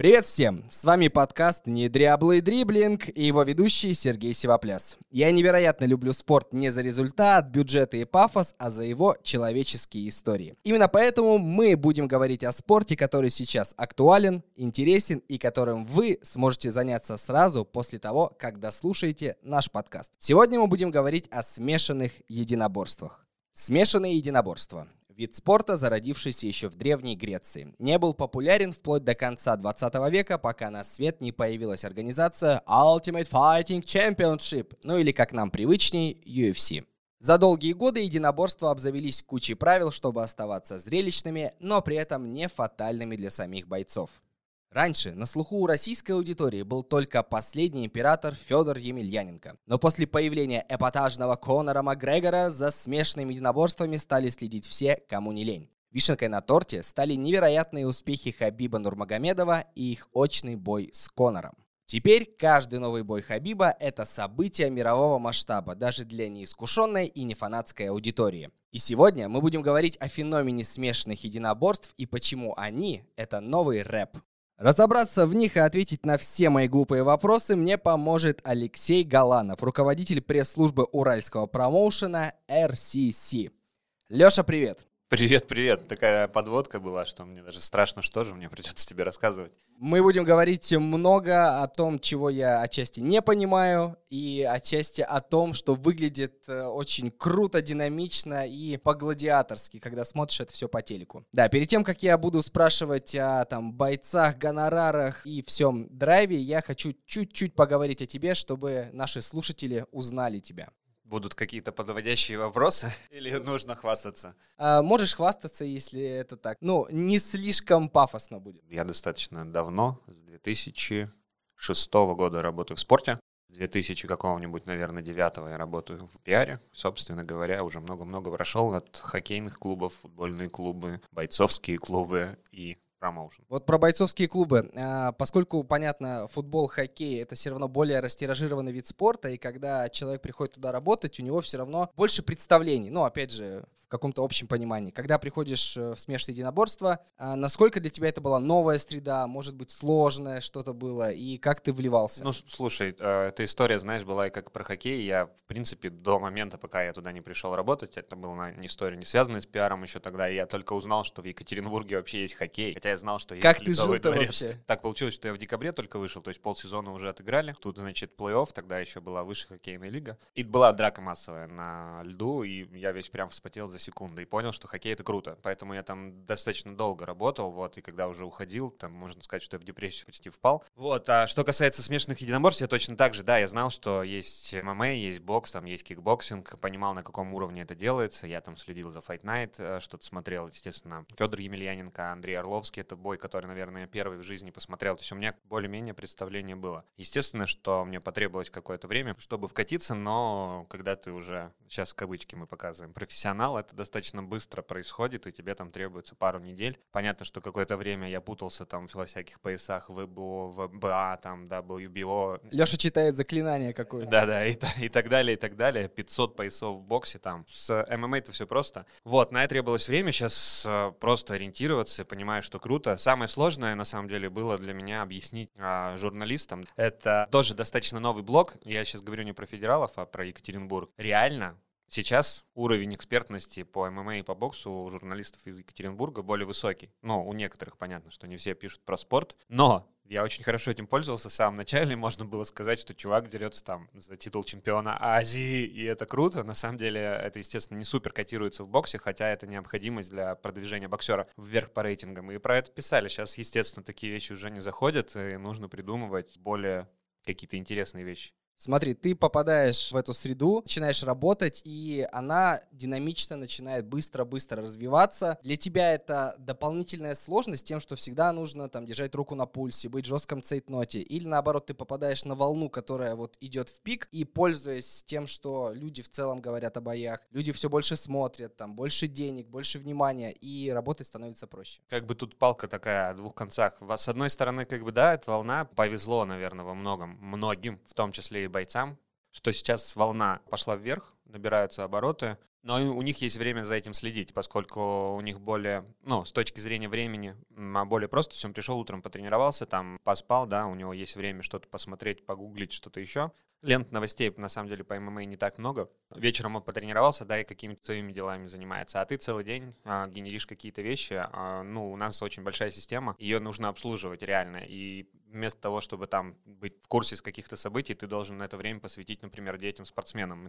Привет всем! С вами подкаст «Недряблый дриблинг» и его ведущий Сергей Сивопляс. Я невероятно люблю спорт не за результат, бюджеты и пафос, а за его человеческие истории. Именно поэтому мы будем говорить о спорте, который сейчас актуален, интересен и которым вы сможете заняться сразу после того, как дослушаете наш подкаст. Сегодня мы будем говорить о смешанных единоборствах. Смешанные единоборства. Вид спорта, зародившийся еще в Древней Греции, не был популярен вплоть до конца 20 века, пока на свет не появилась организация Ultimate Fighting Championship, ну или, как нам привычней, UFC. За долгие годы единоборства обзавелись кучей правил, чтобы оставаться зрелищными, но при этом не фатальными для самих бойцов. Раньше на слуху у российской аудитории был только последний император Федор Емельяненко. Но после появления эпатажного Конора Макгрегора за смешанными единоборствами стали следить все, кому не лень. Вишенкой на торте стали невероятные успехи Хабиба Нурмагомедова и их очный бой с Конором. Теперь каждый новый бой Хабиба – это событие мирового масштаба, даже для неискушенной и нефанатской аудитории. И сегодня мы будем говорить о феномене смешанных единоборств и почему они – это новый рэп. Разобраться в них и ответить на все мои глупые вопросы мне поможет Алексей Галанов, руководитель пресс-службы уральского промоушена RCC. Леша, привет! Привет. Такая подводка была, что мне даже страшно, что же мне придется тебе рассказывать. Мы будем говорить много о том, чего я отчасти не понимаю, и отчасти о том, что выглядит очень круто, динамично и по-гладиаторски, когда смотришь это все по телеку. Да, перед тем, как я буду спрашивать о бойцах, гонорарах и всем драйве, я хочу чуть-чуть поговорить о тебе, чтобы наши слушатели узнали тебя. Будут какие-то подводящие вопросы или нужно хвастаться? Можешь хвастаться, если это так. Не слишком пафосно будет. Я достаточно давно, с 2006 года работаю в спорте. С 2000 какого-нибудь, наверное, 9-го я работаю в пиаре. Собственно говоря, уже много-много прошел от хоккейных клубов, футбольные клубы, бойцовские клубы и промоушен. Вот про бойцовские клубы. Поскольку, понятно, футбол, хоккей — это все равно более растиражированный вид спорта, и когда человек приходит туда работать, у него все равно больше представлений. Опять же, в каком-то общем понимании. Когда приходишь в смешанное единоборство, насколько для тебя это была новая среда, может быть, сложное что-то было, и как ты вливался? Слушай, эта история, знаешь, была и как про хоккей. Я, в принципе, до момента, пока я туда не пришел работать, это была история не связанная с пиаром еще тогда, и я только узнал, что в Екатеринбурге вообще есть хоккей. Хотя я знал, что есть Ледовый дворец. Вообще? Так получилось, что я в декабре только вышел, то есть полсезона уже отыграли. Тут, значит, плей-офф, тогда еще была высшая хоккейная лига. И была драка массовая на льду, и я весь прям вспотел за секунду и понял, что хоккей — это круто. Поэтому я там достаточно долго работал, и когда уже уходил, там можно сказать, что я в депрессию почти впал. А что касается смешанных единоборств, я точно так же, я знал, что есть ММА, есть бокс, там есть кикбоксинг, понимал, на каком уровне это делается. Я там следил за Fight Night, что-то смотрел, естественно, Федор Емельяненко, Андрей Орловский — это бой, который, наверное, я первый в жизни посмотрел. То есть у меня более-менее представление было. Естественно, что мне потребовалось какое-то время, чтобы вкатиться, но когда ты уже, сейчас кавычки мы показываем, профессионал, это достаточно быстро происходит, и тебе там требуется пару недель. Понятно, что какое-то время я путался там во всяких поясах ВБО, ВБА, там, WBO. Леша читает заклинание какое-то. Да, и так далее, и так далее. 500 поясов в боксе там. С ММА это все просто. На это требовалось время. Сейчас просто ориентироваться, понимаю, что круто. Самое сложное, на самом деле, было для меня объяснить журналистам. Это тоже достаточно новый блог. Я сейчас говорю не про федералов, а про Екатеринбург. Реально, сейчас уровень экспертности по ММА и по боксу у журналистов из Екатеринбурга более высокий. У некоторых понятно, что не все пишут про спорт, но я очень хорошо этим пользовался в самом начале. Можно было сказать, что чувак дерется там за титул чемпиона Азии, и это круто. На самом деле это, естественно, не супер котируется в боксе, хотя это необходимость для продвижения боксера вверх по рейтингам. И про это писали. Сейчас, естественно, такие вещи уже не заходят, и нужно придумывать более какие-то интересные вещи. Смотри, ты попадаешь в эту среду, начинаешь работать, и она динамично начинает быстро-быстро развиваться. Для тебя это дополнительная сложность тем, что всегда нужно держать руку на пульсе, быть в жестком цейтноте. Или наоборот, ты попадаешь на волну, которая идет в пик, и пользуясь тем, что люди в целом говорят о боях, люди все больше смотрят, больше денег, больше внимания, и работать становится проще. Тут палка такая о двух концах. С одной стороны, эта волна повезло, наверное, во многим, в том числе и бойцам, что сейчас волна пошла вверх, набираются обороты, но у них есть время за этим следить, поскольку у них более, с точки зрения времени, более просто. Все, он пришел утром, потренировался, там, поспал, да, у него есть время что-то посмотреть, погуглить, что-то еще. Лент новостей, на самом деле, по ММА не так много. Вечером он потренировался, да, и какими-то своими делами занимается. А ты целый день генеришь какие-то вещи. У нас очень большая система, ее нужно обслуживать реально. И вместо того, чтобы там быть в курсе с каких-то событий, ты должен на это время посвятить, например, детям-спортсменам.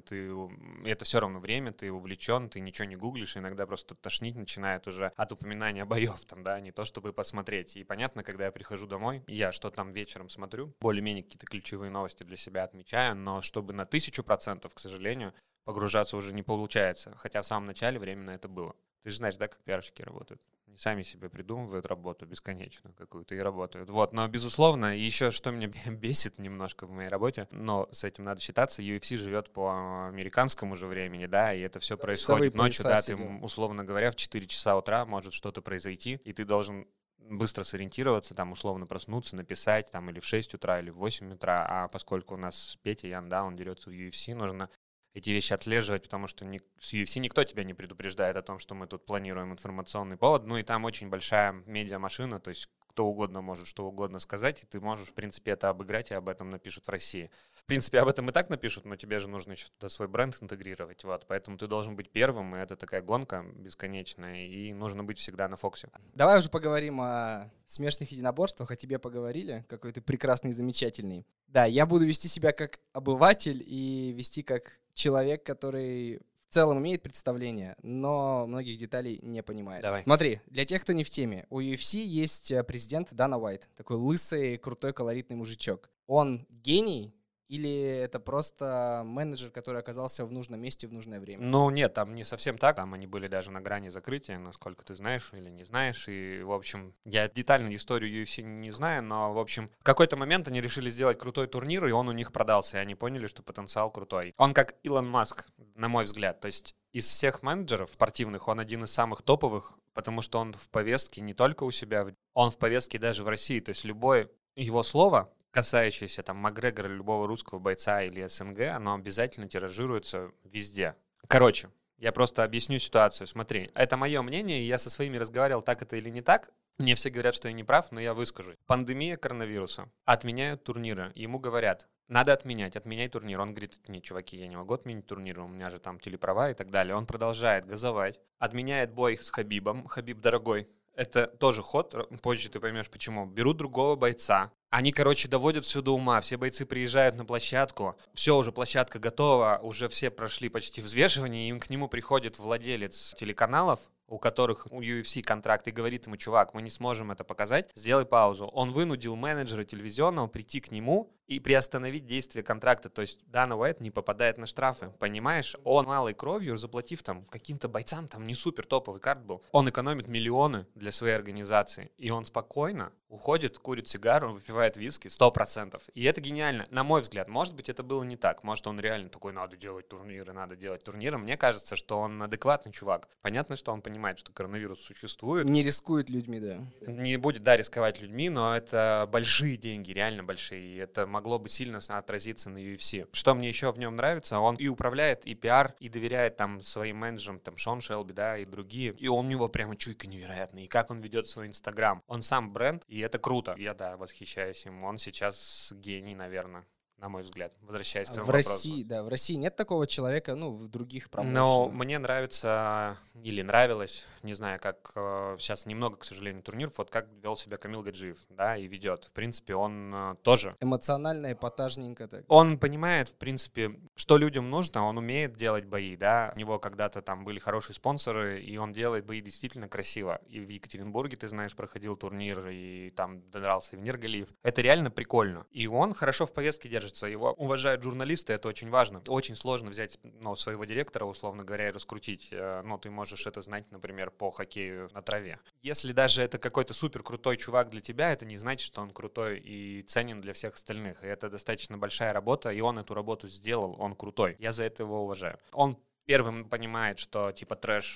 И это все равно время, ты увлечен, ты ничего не гуглишь, иногда просто тошнить начинает уже от упоминания боев, там, да, не то чтобы посмотреть. И понятно, когда я прихожу домой, я что там вечером смотрю, более-менее какие-то ключевые новости для себя отмечаю, но чтобы на 1000%, к сожалению, погружаться уже не получается. Хотя в самом начале время на это было. Ты же знаешь, да, как пиарщики работают? Они сами себе придумывают работу бесконечную какую-то и работают. Вот, но, безусловно, еще что меня бесит немножко в моей работе, но с этим надо считаться, UFC живет по американскому же времени, да, и это все происходит ночью, да, ты, условно говоря, в 4 часа утра может что-то произойти, и ты должен быстро сориентироваться, там, условно проснуться, написать, там, или в 6 утра, или в 8 утра, а поскольку у нас Петя Ян, да, он дерется в UFC, нужно эти вещи отслеживать, потому что с UFC никто тебя не предупреждает о том, что мы тут планируем информационный повод, и там очень большая медиамашина, то есть кто угодно может что угодно сказать, и ты можешь, в принципе, это обыграть, и об этом напишут в России. В принципе, об этом и так напишут, но тебе же нужно еще туда свой бренд интегрировать, вот, поэтому ты должен быть первым, и это такая гонка бесконечная, и нужно быть всегда на фокусе. Давай уже поговорим о смешных единоборствах, о тебе поговорили, какой ты прекрасный и замечательный. Да, я буду вести себя как обыватель и вести как человек, который в целом имеет представление, но многих деталей не понимает. Давай. Смотри, для тех, кто не в теме, у UFC есть президент Дана Уайт, такой лысый, крутой, колоритный мужичок. Он гений или это просто менеджер, который оказался в нужном месте в нужное время? Нет, там не совсем так. Там они были даже на грани закрытия, насколько ты знаешь или не знаешь. И, в общем, я детально историю UFC не знаю, но, в общем, в какой-то момент они решили сделать крутой турнир, и он у них продался, и они поняли, что потенциал крутой. Он как Илон Маск, на мой взгляд. То есть из всех менеджеров спортивных он один из самых топовых, потому что он в повестке не только у себя, он в повестке даже в России. То есть любое его слово, касающееся там Макгрегора, любого русского бойца или СНГ, оно обязательно тиражируется везде. Короче, я просто объясню ситуацию. Смотри, это мое мнение, и я со своими разговаривал, так это или не так. Мне все говорят, что я не прав, но я выскажусь. Пандемия коронавируса. Отменяют турниры. Ему говорят, надо отменяй турнир. Он говорит, нет, чуваки, я не могу отменить турнир, у меня же там телеправа и так далее. Он продолжает газовать. Отменяет бой с Хабибом. Хабиб дорогой. Это тоже ход, позже ты поймешь почему. Берут другого бойца. Они, доводят все до ума. Все бойцы приезжают на площадку. Все, уже площадка готова. Уже все прошли почти взвешивание. И к нему приходит владелец телеканалов, у которых у UFC контракт, и говорит ему, чувак, мы не сможем это показать, сделай паузу. Он вынудил менеджера телевизионного прийти к нему и приостановить действие контракта. То есть Дана Уайт не попадает на штрафы, понимаешь? Он малой кровью, заплатив там каким-то бойцам, там не супер топовый карт был, он экономит миллионы для своей организации. И он спокойно уходит, курит сигару, выпивает виски 100%. И это гениально. На мой взгляд, может быть, это было не так. Может, он реально такой, надо делать турниры. Мне кажется, что он адекватный чувак. Понятно, что он понимает, что коронавирус существует. Не рискует людьми, да. Не будет, да, рисковать людьми, но это большие деньги, реально большие. И это могло бы сильно отразиться на UFC. Что мне еще в нем нравится, он и управляет, и пиар, и доверяет там своим менеджерам, там Шон Шелби, да, и другие. И у него прямо чуйка невероятная. И как он ведет свой Инстаграм. Он сам бренд, и это круто. Я, да, восхищаюсь им. Он сейчас гений, наверное. На мой взгляд, возвращаясь к твоему вопросу. В России нет такого человека, в других промоушенах. Но мне нравится, или нравилось, не знаю, как сейчас немного, к сожалению, турниров, вот как вел себя Камил Гаджиев, да, и ведет. В принципе, он тоже... Эмоционально, эпатажненько так. Он понимает, в принципе, что людям нужно, он умеет делать бои, да. У него когда-то там были хорошие спонсоры, и он делает бои действительно красиво. И в Екатеринбурге, ты знаешь, проходил турнир, и там дрался Венер Галиев. Это реально прикольно. И он хорошо в повестке держится. Его уважают журналисты, это очень важно. Очень сложно взять своего директора, условно говоря, и раскрутить. Ты можешь это знать, например, по хоккею на траве. Если даже это какой-то супер крутой чувак для тебя, это не значит, что он крутой и ценен для всех остальных. И это достаточно большая работа, и он эту работу сделал, он крутой. Я за это его уважаю. Он первым понимает, что типа трэш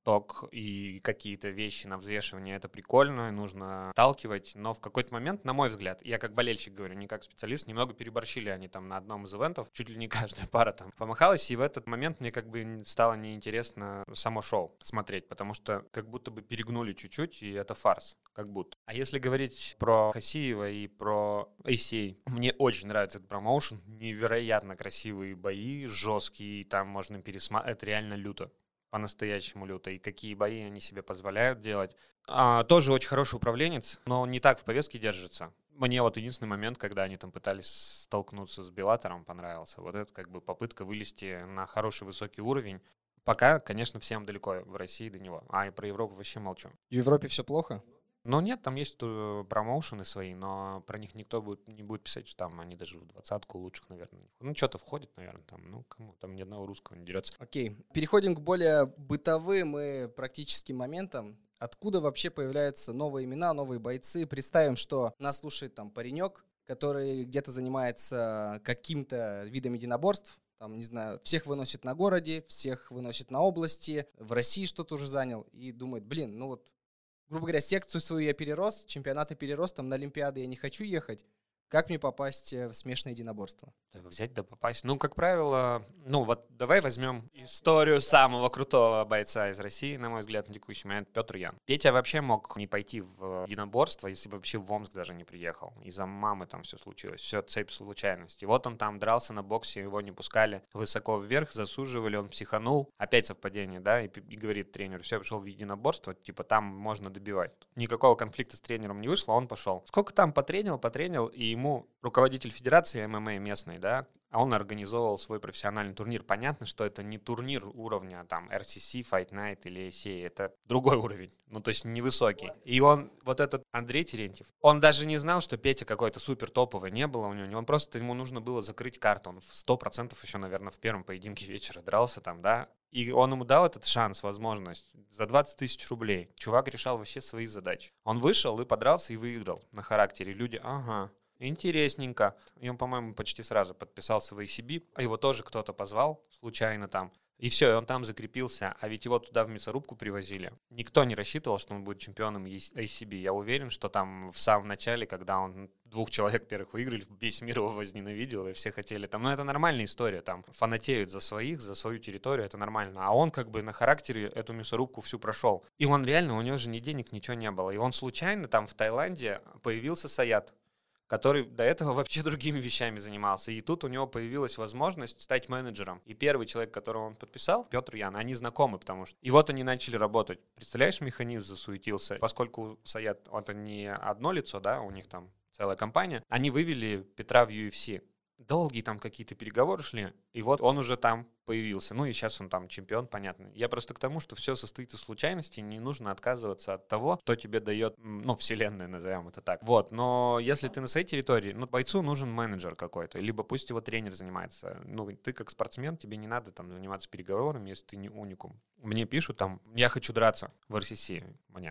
росток и какие-то вещи на взвешивание, это прикольно, нужно отталкивать, но в какой-то момент, на мой взгляд, я как болельщик говорю, не как специалист, немного переборщили они там на одном из ивентов, чуть ли не каждая пара там помахалась, и в этот момент мне как бы стало неинтересно само шоу смотреть, потому что как будто бы перегнули чуть-чуть, и это фарс, как будто. А если говорить про Хасиева и про ACA, мне очень нравится этот промоушен, невероятно красивые бои, жесткие, там можно пересмотреть, это реально люто. По-настоящему люто. И какие бои они себе позволяют делать. Тоже очень хороший управленец, но не так в повестке держится. Мне вот единственный момент, когда они там пытались столкнуться с Беллатором, понравился. Вот это как бы попытка вылезти на хороший высокий уровень. Пока, конечно, всем далеко в России до него. А и про Европу вообще молчу. В Европе все плохо? Ну нет, там есть промоушены свои, но про них никто не будет писать, что там они даже в 20-ку лучших, наверное. Ну, что-то входит, наверное, там, ну, кому там ни одного русского не дерется. Окей. Переходим к более бытовым и практическим моментам. Откуда вообще появляются новые имена, новые бойцы? Представим, что нас слушает там паренек, который где-то занимается каким-то видом единоборств, там, не знаю, всех выносит на городе, всех выносит на области, в России что-то уже занял, и думает, блин, ну вот, грубо говоря, секцию свою я перерос, чемпионаты перерос, там на Олимпиады я не хочу ехать. Как мне попасть в смешанное единоборство? Взять да попасть. Ну, как правило, ну вот давай возьмем историю самого крутого бойца из России, на мой взгляд, на текущий момент, Петр Ян. Петя вообще мог не пойти в единоборство, если бы вообще в Омск даже не приехал. Из-за мамы там все случилось, все цепь случайностей. Вот он там дрался на боксе, его не пускали высоко вверх, засуживали, он психанул. Опять совпадение, да, и говорит тренеру, все, пошел в единоборство, типа там можно добивать. Никакого конфликта с тренером не вышло, он пошел. Сколько там потренил, и ему руководитель федерации ММА местной, да, а он организовывал свой профессиональный турнир. Понятно, что это не турнир уровня там RCC, Fight Night или ACA, это другой уровень, ну то есть невысокий. И он, вот этот Андрей Терентьев, он даже не знал, что Петя какой-то супер топовый, не было у него, он просто, ему нужно было закрыть карту, он в 100% еще, наверное, в первом поединке вечера дрался там, да, и он ему дал этот шанс, возможность, за 20 тысяч рублей. Чувак решал вообще свои задачи. Он вышел и подрался и выиграл на характере. Люди, ага, интересненько. И он, по-моему, почти сразу подписался в ACB, а его тоже кто-то позвал случайно там. И все, и он там закрепился. А ведь его туда в мясорубку привозили. Никто не рассчитывал, что он будет чемпионом ACB. Я уверен, что там в самом начале, когда он 2 человек первых выиграли, весь мир его возненавидел, и все хотели там. Ну, это нормальная история. Там фанатеют за своих, за свою территорию, это нормально. А он как бы на характере эту мясорубку всю прошел. И он реально, у него же ни денег, ничего не было. И он случайно там в Таиланде появился Саят, который до этого вообще другими вещами занимался. И тут у него появилась возможность стать менеджером. И первый человек, которого он подписал, Петр Ян, они знакомы, потому что... И вот они начали работать. Представляешь, механизм засуетился. Поскольку Саят, это не одно лицо, да, у них там целая компания, они вывели Петра в UFC. Долгие там какие-то переговоры шли, и вот он уже там появился. Ну и сейчас он там чемпион, понятно. Я просто к тому, что все состоит из случайностей, не нужно отказываться от того, что тебе дает, ну, вселенная, назовем это так. Вот, но если ты на своей территории, ну, бойцу нужен менеджер какой-то, либо пусть его тренер занимается. Ну, ты как спортсмен, тебе не надо там заниматься переговорами, если ты не уникум. Мне пишут там, я хочу драться в RCC,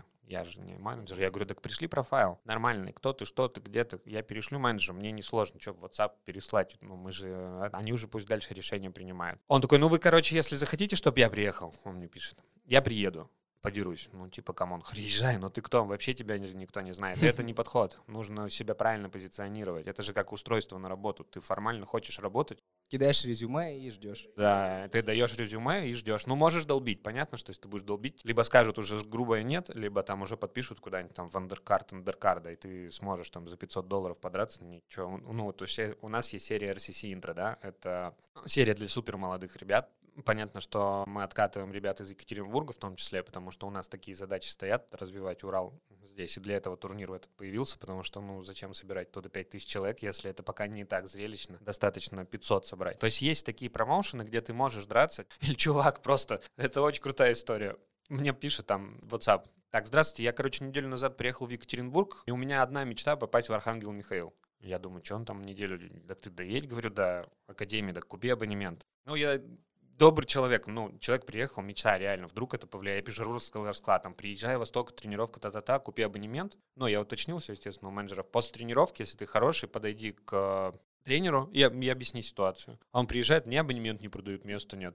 я же не менеджер. Я говорю, так пришли профайл нормальный, кто ты, что ты, где ты. Я перешлю менеджеру, мне несложно, что в WhatsApp переслать. Ну, они уже пусть дальше решения принимают. Он такой, ну вы, короче, если захотите, чтобы я приехал, он мне пишет, я приеду, подерусь. Ну, типа, камон, приезжай, но ты кто? Вообще тебя никто не знает. Это не подход. Нужно себя правильно позиционировать. Это же как устройство на работу. Ты формально хочешь работать. Кидаешь резюме и ждешь. Да, ты даешь резюме и ждешь. Ну, можешь долбить. Понятно, что если ты будешь долбить, либо скажут уже грубое нет, либо там уже подпишут куда-нибудь там в андеркарда, и ты сможешь там за $500 подраться. Ничего. Ну, то есть у нас есть серия RCC Intro, да, это серия для супер молодых ребят. Понятно, что мы откатываем ребят из Екатеринбурга в том числе, потому что у нас такие задачи стоят, развивать Урал здесь. И для этого турнир этот появился, потому что, ну, зачем собирать туда 5000 человек, если это пока не так зрелищно. Достаточно 500 собрать. То есть есть такие промоушены, где ты можешь драться. Или чувак просто, это очень крутая история. Мне пишет там WhatsApp. Так, здравствуйте, я, неделю назад приехал в Екатеринбург, и у меня одна мечта попасть в Архангел Михаил. Я думаю, что он там неделю? Да ты доедь, говорю, до академии, да купи абонемент. Ну, я... Добрый человек, ну, человек приехал, мечта реально, вдруг это повлияет. Я пишу русский расклад, там, приезжай, Восток, тренировка, та-та-та, купи абонемент. Ну, я уточнил все, естественно, у менеджеров. После тренировки, если ты хороший, подойди к тренеру и объясни ситуацию. Он приезжает, мне абонемент не продают, места нет.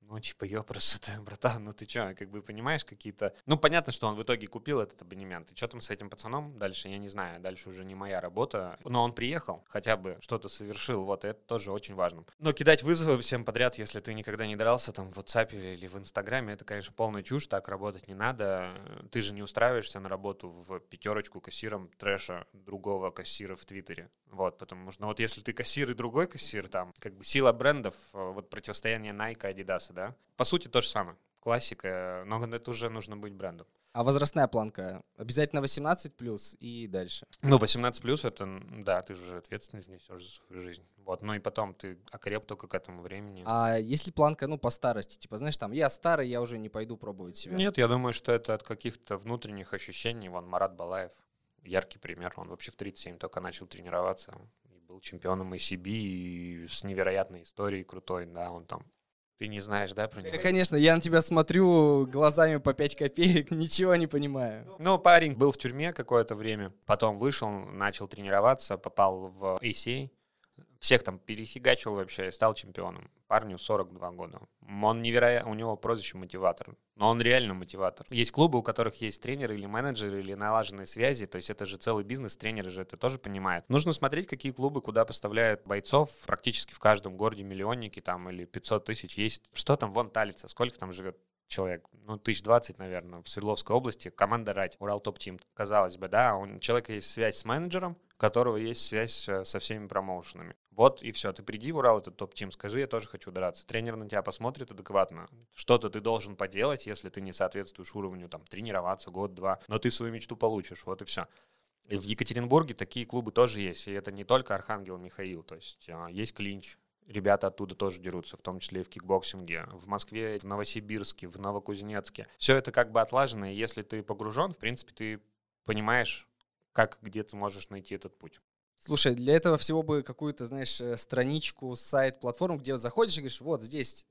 Ну, типа, ёпрст, братан, ну ты чё, как бы понимаешь какие-то... Ну, понятно, что он в итоге купил этот абонемент. И что там с этим пацаном дальше, я не знаю. Дальше уже не моя работа. Но он приехал, хотя бы что-то совершил, вот, и это тоже очень важно. Но кидать вызовы всем подряд, если ты никогда не дрался там в WhatsApp или в Инстаграме, это, конечно, полная чушь, так работать не надо. Ты же не устраиваешься на работу в пятерочку кассиром трэша другого кассира в Твиттере. Вот, потому что, ну, вот если ты кассир и другой кассир, там, как бы сила брендов, вот противостояние Nike, Adidas, да, по сути то же самое. Классика, но это уже нужно быть брендом. А возрастная планка? Обязательно 18+ и дальше? Ну, 18+, это, да, ты же уже ответственность несешь за свою жизнь. Вот, ну и потом ты окреп только к этому времени. А если планка, ну, по старости? Типа, знаешь, там, я старый, я уже не пойду пробовать себя. Нет, я думаю, что это от каких-то внутренних ощущений. Вон Марат Балаев, яркий пример, он вообще в 37 только начал тренироваться. И был чемпионом ACB и с невероятной историей крутой, да, он там... Ты не знаешь, да, про него? Конечно, я на тебя смотрю глазами по 5 копеек, ничего не понимаю. Ну, парень был в тюрьме какое-то время, потом вышел, начал тренироваться, попал в ACA, всех там перефигачил вообще и стал чемпионом. Парню 42 года. Он невероятно, у него прозвище мотиватор, но он реально мотиватор. Есть клубы, у которых есть тренеры или менеджеры, или налаженные связи, то есть это же целый бизнес, тренеры же это тоже понимают. Нужно смотреть, какие клубы куда поставляют бойцов. Практически в каждом городе миллионники там или 500 тысяч есть. Что там, вон Талица, сколько там живет человек? Ну, 1020, наверное, в Свердловской области. Команда «Рать», Урал Топ-Тим. Казалось бы, да, у человека есть связь с менеджером, у которого есть связь со всеми промоушенами. Вот и все. Ты приди в Урал, этот топ-тим, скажи, я тоже хочу драться. Тренер на тебя посмотрит адекватно. Что-то ты должен поделать, если ты не соответствуешь уровню, там, тренироваться год-два. Но ты свою мечту получишь, вот и все. И в Екатеринбурге такие клубы тоже есть. И это не только Архангел Михаил. То есть есть клинч. Ребята оттуда тоже дерутся, в том числе и в кикбоксинге. В Москве, в Новосибирске, в Новокузнецке. Все это как бы отлажено, и если ты погружен, в принципе, ты понимаешь, как, где ты можешь найти этот путь. Слушай, для этого всего бы какую-то, знаешь, страничку, сайт, платформу, где вот заходишь и говоришь, вот здесь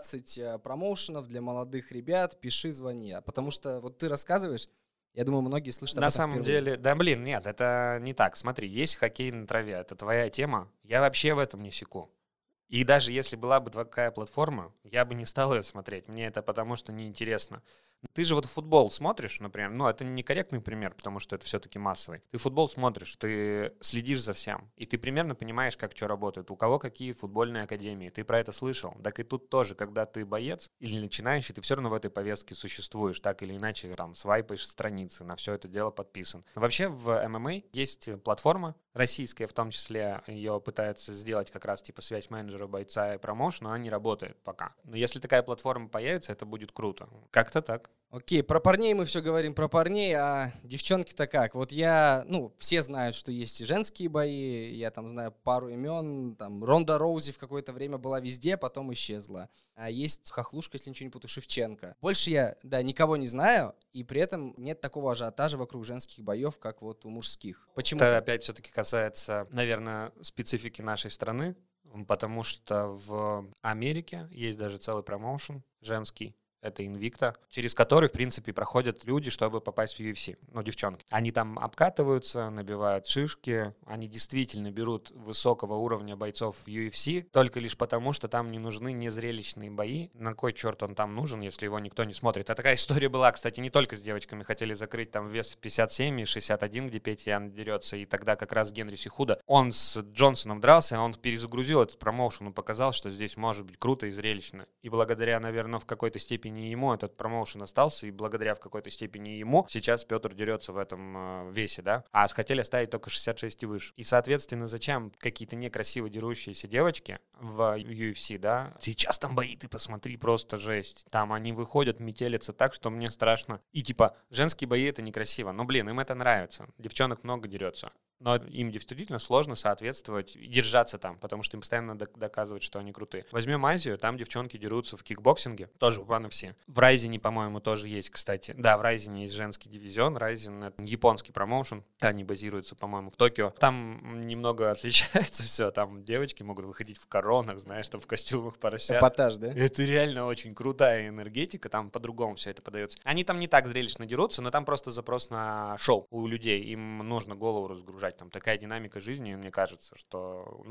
20 промоушенов для молодых ребят, пиши, звони. Потому что вот ты рассказываешь, я думаю, многие слышат об этом На самом впервые. деле, да блин, нет, это не так. Смотри, есть хоккей на траве, это твоя тема. Я вообще в этом не секу. И даже если была бы такая платформа, я бы не стал ее смотреть. Мне это потому что неинтересно. Ты же вот футбол смотришь, например, ну, это некорректный пример, потому что это все-таки массовый. Ты футбол смотришь, ты следишь за всем, и ты примерно понимаешь, как что работает, у кого какие футбольные академии, ты про это слышал. Так и тут тоже, когда ты боец или начинающий, ты все равно в этой повестке существуешь, так или иначе, там, свайпаешь страницы, на все это дело подписан. Вообще в ММА есть платформа, российская в том числе, ее пытаются сделать как раз типа связь менеджера, бойца и промоушен, но она не работает пока. Но если такая платформа появится, это будет круто. Как-то так. Окей, про парней мы все говорим про парней, а девчонки-то как? Вот все знают, что есть и женские бои, я там знаю пару имен, там Ронда Роузи в какое-то время была везде, потом исчезла. А есть хохлушка, если ничего не путаю, Шевченко. Больше я, никого не знаю, и при этом нет такого ажиотажа вокруг женских боев, как вот у мужских. Почему? Это опять все-таки касается, наверное, специфики нашей страны, потому что в Америке есть даже целый промоушен женский. Это Invicta, через который, в принципе, проходят люди, чтобы попасть в UFC. Ну, девчонки. Они там обкатываются, набивают шишки. Они действительно берут высокого уровня бойцов в UFC, только лишь потому, что там не нужны незрелищные бои. На кой черт он там нужен, если его никто не смотрит? А такая история была, кстати, не только с девочками. Хотели закрыть там вес 57 и 61, где Петя Ян дерется. И тогда как раз Генри Сихуда, он с Джонсоном дрался, он перезагрузил этот промоушен и показал, что здесь может быть круто и зрелищно. И благодаря, наверное, в какой-то степени ему этот промоушен остался, и благодаря в какой-то степени ему сейчас Петр дерется в этом весе, да, а хотели оставить только 66 и выше. И, соответственно, зачем какие-то некрасиво дерущиеся девочки в UFC, да? Сейчас там бои, ты посмотри, просто жесть. Там они выходят, метелятся так, что мне страшно. И типа, женские бои — это некрасиво. Но, блин, им это нравится. Девчонок много дерется. Но им действительно сложно соответствовать и держаться там, потому что им постоянно надо доказывать, что они крутые. Возьмем Азию, там девчонки дерутся в кикбоксинге, тоже упаны все. В Райзене, по-моему, тоже есть, кстати. Да, в Райзене есть женский дивизион, Райзен — это японский промоушен, они базируются, по-моему, в Токио. Там немного отличается все, там девочки могут выходить в коронах, знаешь, там в костюмах поросят. Эпатаж, да? Это реально очень крутая энергетика, там по-другому все это подается. Они там не так зрелищно дерутся, но там просто запрос на шоу у людей, им нужно голову разгружать. Там такая динамика жизни, мне кажется, что,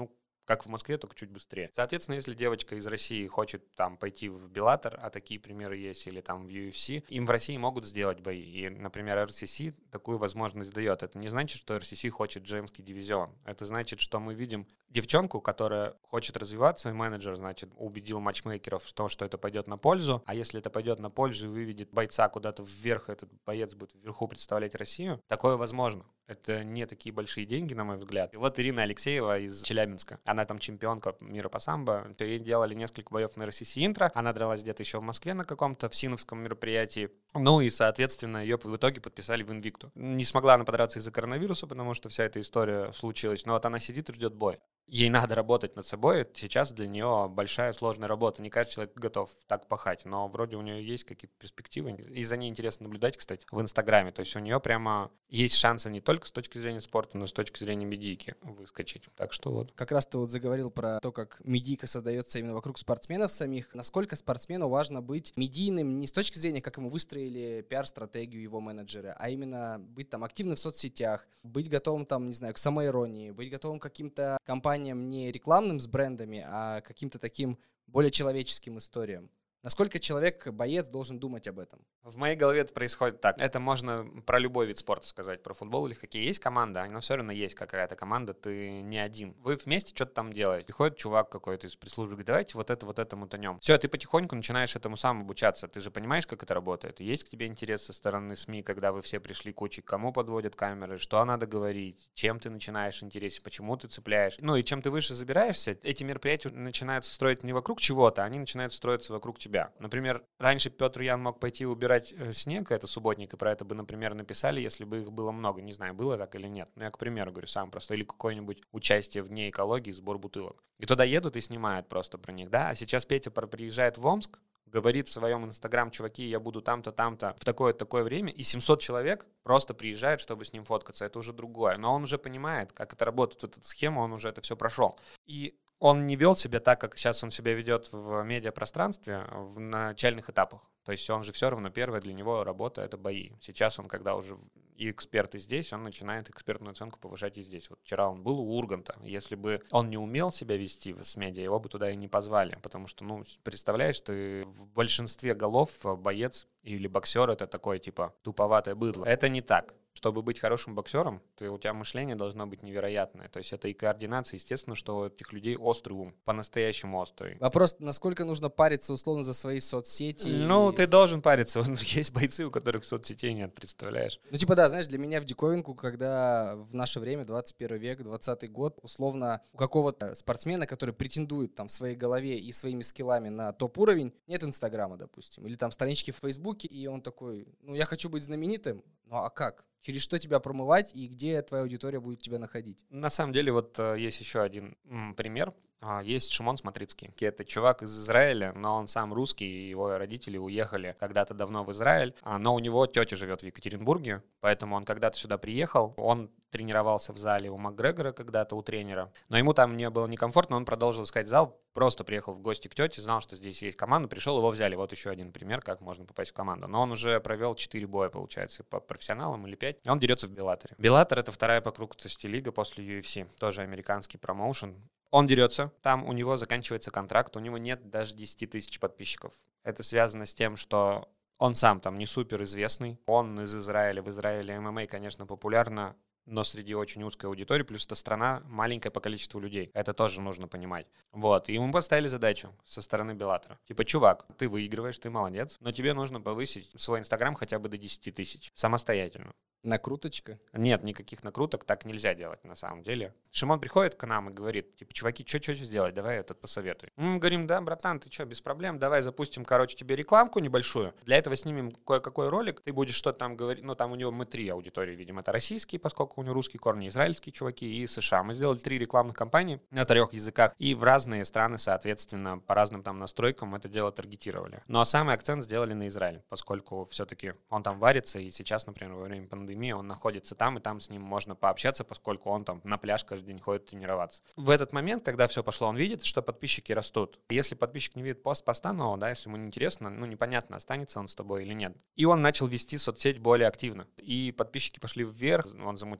Как в Москве, только чуть быстрее. Соответственно, если девочка из России хочет там пойти в Bellator, а такие примеры есть, или там в UFC, им в России могут сделать бои. И, например, RCC такую возможность дает. Это не значит, что RCC хочет женский дивизион. Это значит, что мы видим девчонку, которая хочет развиваться, и менеджер, значит, убедил матчмейкеров в том, что это пойдет на пользу. А если это пойдет на пользу и выведет бойца куда-то вверх, этот боец будет вверху представлять Россию, такое возможно. Это не такие большие деньги, на мой взгляд. И вот Ирина Алексеева из Челябинска. Она там чемпионка мира по самбо. Ей делали несколько боев на RCC Интро. Она дралась где-то еще в Москве на каком-то в синовском мероприятии. Ну и, соответственно, ее в итоге подписали в Инвикту. Не смогла она подраться из-за коронавируса, потому что вся эта история случилась. Но вот она сидит и ждет бой. Ей надо работать над собой. Сейчас для нее большая сложная работа. Не каждый человек готов так пахать, но вроде у нее есть какие-то перспективы. И за ней интересно наблюдать, кстати, в Инстаграме. То есть у нее прямо есть шансы не только с точки зрения спорта, но и с точки зрения медийки выскочить. Так что вот. Как раз ты вот заговорил про то, как медийка создается именно вокруг спортсменов самих. Насколько спортсмену важно быть медийным не с точки зрения, как ему выстроили пиар-стратегию его менеджеры, а именно быть там активным в соцсетях, быть готовым там, не знаю, к самоиронии, быть готовым к каким-то компаниям не рекламным с брендами, а каким-то таким более человеческим историям. Насколько человек, боец, должен думать об этом? В моей голове это происходит так. Это можно про любой вид спорта сказать. Про футбол или хоккей. Есть команда, но все равно есть какая-то команда, ты не один. Вы вместе что-то там делаете. Приходит чувак какой-то из пресс-службы, говорит, давайте вот это мутанем. Все, ты потихоньку начинаешь этому сам обучаться. Ты же понимаешь, как это работает. Есть к тебе интерес со стороны СМИ, когда вы все пришли кучей, кому подводят камеры, что надо говорить, чем ты начинаешь интересен, почему ты цепляешь. Ну и чем ты выше забираешься, эти мероприятия начинаются строить не вокруг чего-то, они начинают строиться вокруг тебя. Например, раньше Петр Ян мог пойти убирать снег, это субботник, и про это бы, например, написали, если бы их было много. Не знаю, было так или нет. Но я, к примеру, говорю сам просто. Или какое-нибудь участие в Дне экологии, сбор бутылок. И туда едут и снимают просто про них, да? А сейчас Петя приезжает в Омск, говорит в своем инстаграм, чуваки, я буду там-то, там-то в такое-то время, и 700 человек просто приезжают, чтобы с ним фоткаться. Это уже другое. Но он уже понимает, как это работает, вот эта схема, он уже это все прошел. И он не вел себя так, как сейчас он себя ведет в медиапространстве в начальных этапах. То есть он же все равно, первая для него работа — это бои. Сейчас он, когда уже и эксперты здесь, он начинает экспертную оценку повышать и здесь. Вот вчера он был у Урганта. Если бы он не умел себя вести с медиа, его бы туда и не позвали. Потому что, представляешь, ты в большинстве голов боец или боксер — это такое, типа, туповатое быдло. Это не так. Чтобы быть хорошим боксером, у тебя мышление должно быть невероятное. То есть это и координация, естественно, что у этих людей острый ум, по-настоящему острый. Вопрос, насколько нужно париться условно за свои соцсети? Ты должен париться. Есть бойцы, у которых соцсетей нет, представляешь? Да, знаешь, для меня в диковинку, когда в наше время, 21 век, 20 год, условно, у какого-то спортсмена, который претендует там в своей голове и своими скиллами на топ-уровень, нет Инстаграма, допустим, или там странички в Фейсбуке, и он такой, я хочу быть знаменитым, а как? Через что тебя промывать и где твоя аудитория будет тебя находить? На самом деле, вот есть еще один пример. Есть Шимон Смотрицкий. Это чувак из Израиля, но он сам русский, и его родители уехали когда-то давно в Израиль, но у него тетя живет в Екатеринбурге, поэтому он когда-то сюда приехал, он тренировался в зале у Макгрегора когда-то, у тренера, но ему там не было некомфортно, он продолжил искать зал, просто приехал в гости к тете, знал, что здесь есть команда, пришел, его взяли. Вот еще один пример, как можно попасть в команду. Но он уже провел 4 боя, получается, по профессионалам или 5, и он дерется в Беллаторе. Беллатор — это вторая по крупности лига после UFC, тоже американский промоушен. Он дерется, там у него заканчивается контракт, у него нет даже 10 тысяч подписчиков. Это связано с тем, что он сам там не супер известный, он из Израиля, в Израиле ММА, конечно, популярно, но среди очень узкой аудитории, плюс эта страна маленькая по количеству людей. Это тоже нужно понимать. Вот, и ему поставили задачу со стороны Беллатора. Типа, чувак, ты выигрываешь, ты молодец, но тебе нужно повысить свой Инстаграм хотя бы до 10 тысяч самостоятельно. Накруточка? Нет, никаких накруток, так нельзя делать на самом деле. Шимон приходит к нам и говорит, типа, чуваки, что сделать, давай посоветуй. Мы говорим, да, братан, ты что, без проблем, давай запустим, тебе рекламку небольшую. Для этого снимем кое-какой ролик, ты будешь что-то там говорить, там у него мы 3 аудитории видим, это российские, поскольку у него русские корни, израильские чуваки и США. Мы сделали 3 рекламных кампании на 3 языках, и в разные страны, соответственно, по разным там настройкам это дело таргетировали. Но самый акцент сделали на Израиль, поскольку все-таки он там варится, и сейчас, например, во время пандемии он находится там, и там с ним можно пообщаться, поскольку он там на пляж каждый день ходит тренироваться. В этот момент, когда все пошло, он видит, что подписчики растут. Если подписчик не видит поста нового, да, если ему не интересно, непонятно, останется он с тобой или нет. И он начал вести соцсеть более активно. И подписчики пошли вверх, он замутил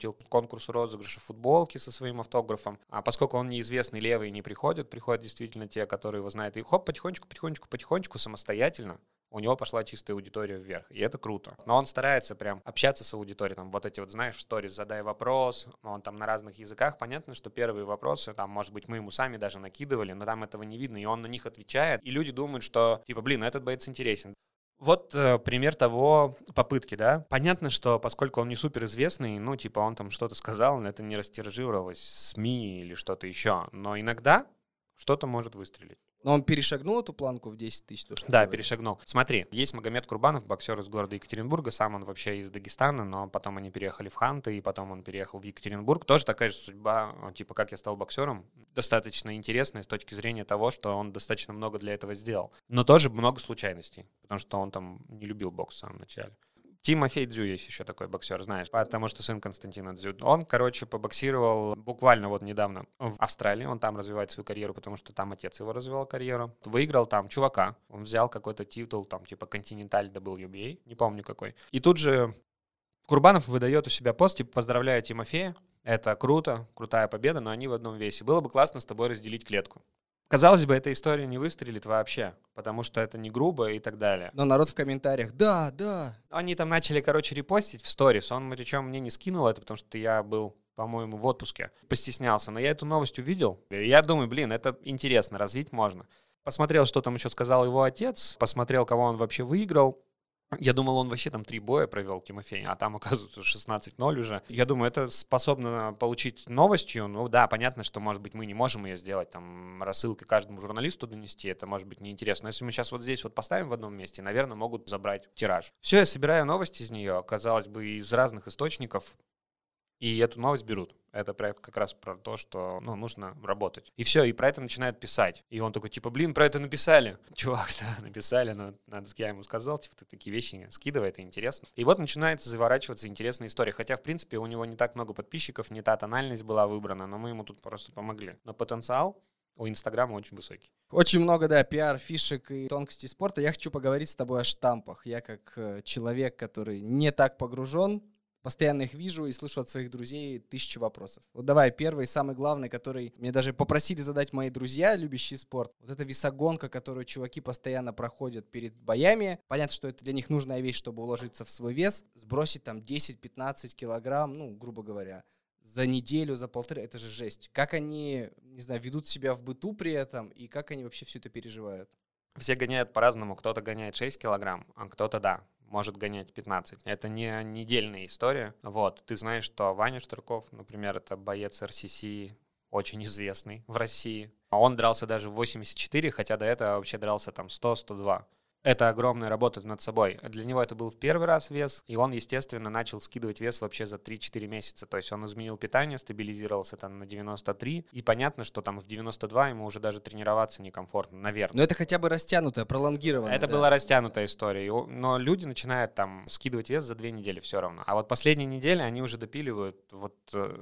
запустил конкурс розыгрыша футболки со своим автографом. А поскольку он неизвестный левый не приходят действительно те, которые его знают. И хоп, потихонечку самостоятельно у него пошла чистая аудитория вверх, и это круто. Но он старается прям общаться с аудиторией, там вот эти вот, знаешь, в сторис задай вопрос, он там на разных языках, понятно, что первые вопросы, там, может быть, мы ему сами даже накидывали, но там этого не видно, и он на них отвечает, и люди думают, что, типа, блин, этот боец интересен. Вот пример того попытки, да. Понятно, что поскольку он не суперизвестный, ну, типа, он там что-то сказал, это не растиражировалось в СМИ или что-то еще, но иногда что-то может выстрелить. Но он перешагнул эту планку в 10 тысяч? Да, перешагнул. Смотри, есть Магомед Курбанов, боксер из города Екатеринбурга, сам он вообще из Дагестана, но потом они переехали в Ханты, и потом он переехал в Екатеринбург. Тоже такая же судьба, типа, как я стал боксером, достаточно интересная с точки зрения того, что он достаточно много для этого сделал. Но тоже много случайностей, потому что он там не любил бокс в самом начале. Тимофей Дзю есть еще такой боксер, знаешь, потому что сын Константина Дзю. Он, короче, побоксировал буквально вот недавно в Австралии, он там развивает свою карьеру, потому что там отец его развивал карьеру. Выиграл там чувака, он взял какой-то титул, там, типа Continental WBA, не помню какой. И тут же Курбанов выдает у себя пост, типа, поздравляю Тимофея, это круто, крутая победа, но они в одном весе. Было бы классно с тобой разделить клетку. Казалось бы, эта история не выстрелит вообще, потому что это не грубо и так далее. Но народ в комментариях, да. Они там начали, короче, репостить в сторис. Он, причем, мне не скинул это, потому что я был, по-моему, в отпуске. Постеснялся. Но я эту новость увидел. И я думаю, блин, это интересно, развить можно. Посмотрел, что там еще сказал его отец. Посмотрел, кого он вообще выиграл. Я думал, он вообще там 3 боя провел, Тимофей, а там, оказывается, 16-0 уже. Я думаю, это способно получить новостью. Ну да, понятно, что, может быть, мы не можем ее сделать, там, рассылкой каждому журналисту донести, это может быть неинтересно. Но если мы сейчас вот здесь вот поставим в одном месте, наверное, могут забрать тираж. Все, я собираю новости из нее, казалось бы, из разных источников, и эту новость берут. Это как раз про то, что, ну, нужно работать. И все, и про это начинают писать. И он такой, типа, блин, про это написали. Чувак, да, написали, но я ему сказал, типа, ты такие вещи скидывай, это интересно. И вот начинается заворачиваться интересная история. Хотя, в принципе, у него не так много подписчиков, не та тональность была выбрана, но мы ему тут просто помогли. Но потенциал у Инстаграма очень высокий. Очень много, да, пиар, фишек и тонкостей спорта. Я хочу поговорить с тобой о штампах. Я как человек, который не так погружен, постоянно их вижу и слышу от своих друзей 1000 вопросов. Вот давай, первый, самый главный, который мне даже попросили задать мои друзья, любящие спорт. Вот эта весогонка, которую чуваки постоянно проходят перед боями. Понятно, что это для них нужная вещь, чтобы уложиться в свой вес. Сбросить там 10-15 килограмм, ну, грубо говоря, за неделю, за полторы, это же жесть. Как они, не знаю, ведут себя в быту при этом и как они вообще все это переживают? Все гоняют по-разному. Кто-то гоняет 6 килограмм, а кто-то, да, может гонять 15. Это не недельная история. Вот. Ты знаешь, что Ваня Штырков, например, это боец РСС, очень известный в России. Он дрался даже в 84, хотя до этого вообще дрался там 100-102. Это огромная работа над собой. Для него это был в первый раз вес, и он, естественно, начал скидывать вес вообще за 3-4 месяца. То есть он изменил питание, стабилизировался там на 93, и понятно, что там в 92 ему уже даже тренироваться некомфортно, наверное. Но это хотя бы растянутое, пролонгированное. Это была растянутая история, но люди начинают там скидывать вес за 2 недели все равно. А вот последние недели они уже допиливают, вот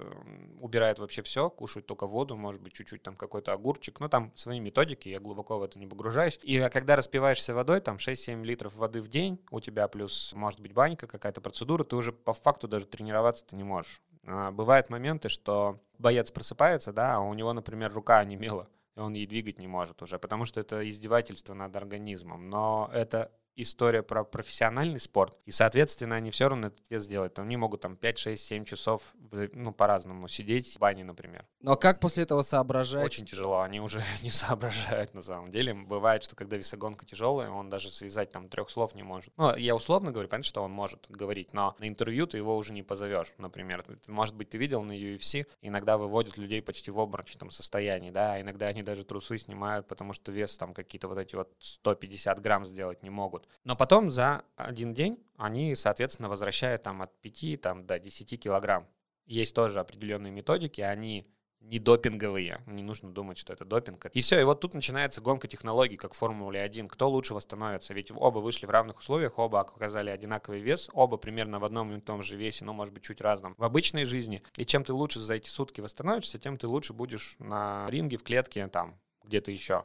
убирают вообще все, кушают только воду, может быть, чуть-чуть там какой-то огурчик, ну там свои методики, я глубоко в это не погружаюсь. И когда распиваешься водой, там 6-7 литров воды в день у тебя, плюс, может быть, банька, какая-то процедура, ты уже по факту даже тренироваться ты не можешь. Бывают моменты, что боец просыпается, да, а у него, например, рука онемела, и он ей двигать не может уже, потому что это издевательство над организмом. Но это история про профессиональный спорт, и, соответственно, они все равно этот вес делают. Они могут там 5, 6, 7 часов, ну, по-разному сидеть в бане, например. Но как после этого соображать? Очень тяжело, они уже не соображают на самом деле. Бывает, что когда весогонка тяжелая, он даже связать там 3 слов не может. Ну, я условно говорю, понятно, что он может говорить, но на интервью ты его уже не позовешь, например. Может быть, ты видел на UFC, иногда выводят людей почти в обморочном состоянии, да, а иногда они даже трусы снимают, потому что вес там какие-то вот эти вот 150 грамм сделать не могут. Но потом за один день они, соответственно, возвращают там от 5 там, до 10 килограмм. Есть тоже определенные методики, они не допинговые, не нужно думать, что это допинг. И все, и вот тут начинается гонка технологий, как в Формуле-1. Кто лучше восстановится? Ведь оба вышли в равных условиях, оба оказали одинаковый вес, оба примерно в одном и том же весе, но, может быть, чуть разном в обычной жизни. И чем ты лучше за эти сутки восстановишься, тем ты лучше будешь на ринге, в клетке, там, где-то еще.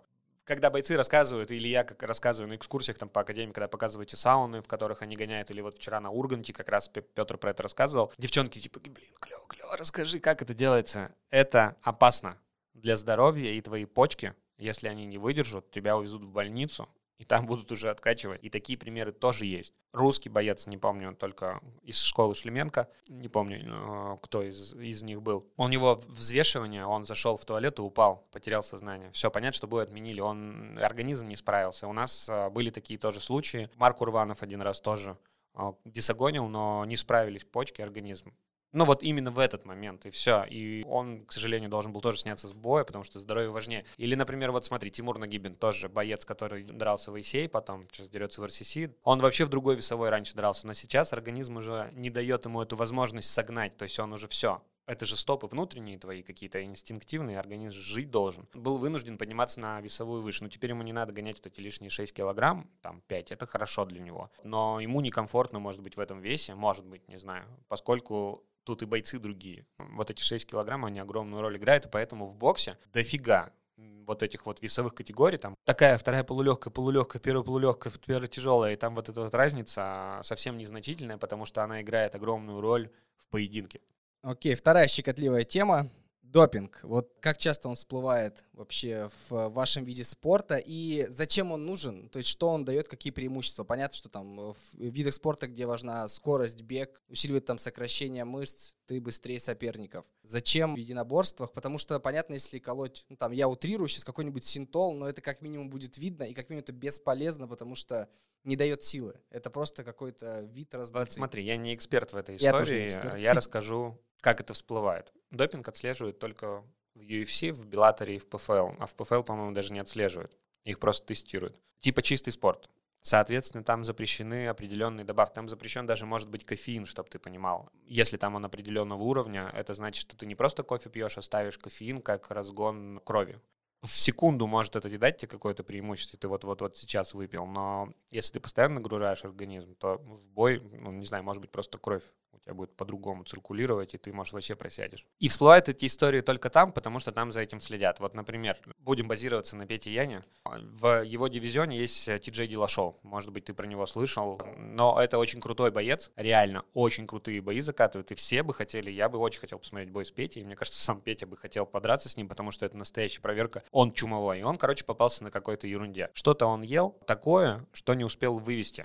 когда бойцы рассказывают, или я как рассказываю на экскурсиях там по академии, когда показываете сауны, в которых они гоняют, или вот вчера на Урганте как раз Петр про это рассказывал, девчонки типа, блин, клево, расскажи, как это делается. Это опасно для здоровья, и твои почки, если они не выдержат, тебя увезут в больницу, и там будут уже откачивать. И такие примеры тоже есть. Русский боец, не помню, только из школы Шлеменко, не помню, кто из них был. У него взвешивание, он зашел в туалет и упал, потерял сознание. Все, понятно, что бой отменили, организм не справился. У нас были такие тоже случаи. Марк Урванов один раз тоже дисагонил, но не справились почки, организм. Ну вот именно в этот момент, и все. И он, к сожалению, должен был тоже сняться с боя, потому что здоровье важнее. Или, например, вот смотри, Тимур Нагибин, тоже боец, который дрался в ACA, потом сейчас дерется в RCC. Он вообще в другой весовой раньше дрался, но сейчас организм уже не дает ему эту возможность согнать, то есть он уже все. Это же стопы внутренние твои какие-то, инстинктивные, организм жить должен. Был вынужден подниматься на весовую выше. Но теперь ему не надо гонять эти лишние 6 килограмм, там 5, это хорошо для него. Но ему некомфортно, может быть, в этом весе, может быть, не знаю, поскольку тут и бойцы другие. Вот эти 6 килограмм, они огромную роль играют, и поэтому в боксе дофига вот этих вот весовых категорий, там такая вторая полулегкая, первая полулегкая, первая тяжелая, и там вот эта вот разница совсем незначительная, потому что она играет огромную роль в поединке. Окей, вторая щекотливая тема. Допинг. Вот как часто он всплывает вообще в вашем виде спорта и зачем он нужен? То есть что он дает, какие преимущества? Понятно, что там в видах спорта, где важна скорость, бег, усиливает там сокращение мышц, ты быстрее соперников. Зачем в единоборствах? Потому что, понятно, если колоть, ну там я утрирую сейчас какой-нибудь синтол, но это как минимум будет видно и как минимум это бесполезно, потому что не дает силы. Это просто какой-то вид раздутый. Вот смотри, я не эксперт в этой истории, я расскажу, как это всплывает. Допинг отслеживают только в UFC, в Беллаторе и в ПФЛ. А в ПФЛ, по-моему, даже не отслеживают. Их просто тестируют. Типа чистый спорт. Соответственно, там запрещены определенные добавки. Там запрещен даже, может быть, кофеин, чтобы ты понимал. Если там он определенного уровня, это значит, что ты не просто кофе пьешь, а ставишь кофеин как разгон крови. В секунду может это дать тебе какое-то преимущество, ты вот сейчас выпил, но если ты постоянно нагружаешь организм, то в бой, ну, не знаю, может быть, просто кровь у тебя будет по-другому циркулировать, и ты, может, вообще просядешь. И всплывают эти истории только там, потому что там за этим следят. Вот, например, будем базироваться на Пете Яне. В его дивизионе есть Ти-Джей Диллашоу. Может быть, ты про него слышал, но это очень крутой боец, реально очень крутые бои закатывает, и все бы хотели, я бы очень хотел посмотреть бой с Петей, и мне кажется, сам Петя бы хотел подраться с ним, потому что это настоящая проверка. Он чумовой, и он, короче, попался на какой-то ерунде. Что-то он ел такое, что не успел вывести.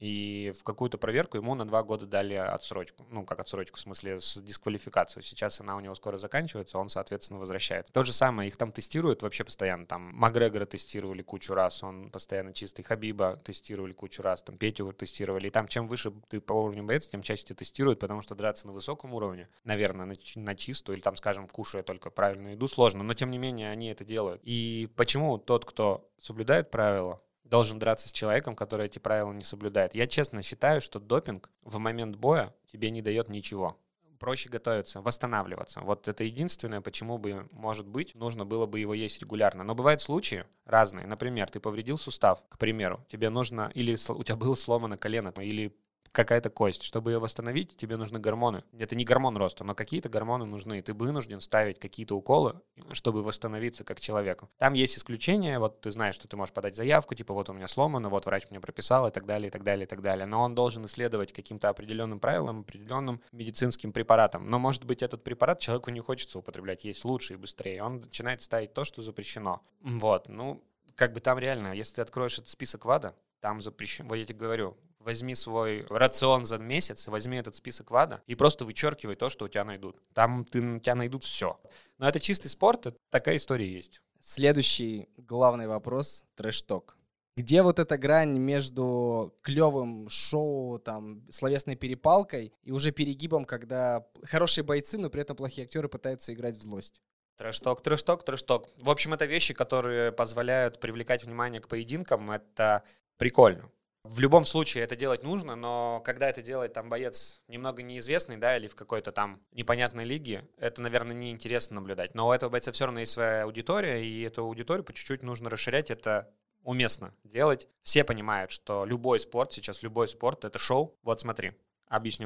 И в какую-то проверку ему на 2 года дали отсрочку. Ну, как отсрочку, в смысле, с дисквалификацией. Сейчас она у него скоро заканчивается, он, соответственно, возвращается. То же самое, их там тестируют вообще постоянно. Там Макгрегора тестировали кучу раз, он постоянно чистый. Хабиба тестировали кучу раз, там Петю тестировали. И там чем выше ты по уровню боец, тем чаще тебя тестируют, потому что драться на высоком уровне, наверное, на чистую, или там, скажем, кушая только правильную еду, сложно. Но, тем не менее, они это делают. И почему тот, кто соблюдает правила, должен драться с человеком, который эти правила не соблюдает? Я честно считаю, что допинг в момент боя тебе не дает ничего. Проще готовиться, восстанавливаться. Вот это единственное, почему бы, может быть, нужно было бы его есть регулярно. Но бывают случаи разные. Например, ты повредил сустав, к примеру, тебе нужно, или у тебя было сломано колено, или какая-то кость. Чтобы ее восстановить, тебе нужны гормоны. Это не гормон роста, но какие-то гормоны нужны. Ты вынужден ставить какие-то уколы, чтобы восстановиться как человеку. Там есть исключения. Вот ты знаешь, что ты можешь подать заявку, типа вот у меня сломано, вот врач мне прописал и так далее, и так далее, и так далее. Но он должен исследовать каким-то определенным правилам, определенным медицинским препаратом. Но, может быть, этот препарат человеку не хочется употреблять, есть лучше и быстрее. Он начинает ставить то, что запрещено. Вот, ну, как бы там реально, если ты откроешь этот список ВАДА, там запрещено, вот я тебе говорю, возьми свой рацион за месяц, возьми этот список ВАДА и просто вычеркивай то, что у тебя найдут. Там тебя найдут все. Но это чистый спорт, такая история есть. Следующий главный вопрос — трэш-ток. Где вот эта грань между клевым шоу, там, словесной перепалкой и уже перегибом, когда хорошие бойцы, но при этом плохие актеры пытаются играть в злость? Трэш-ток, трэш-ток, трэш-ток. В общем, это вещи, которые позволяют привлекать внимание к поединкам. Это прикольно. В любом случае это делать нужно, но когда это делает там боец немного неизвестный, да, или в какой-то там непонятной лиге, это, наверное, неинтересно наблюдать. Но у этого бойца все равно есть своя аудитория, и эту аудиторию по чуть-чуть нужно расширять, это уместно делать. Все понимают, что любой спорт сейчас, любой спорт — это шоу. Вот смотри, объясню.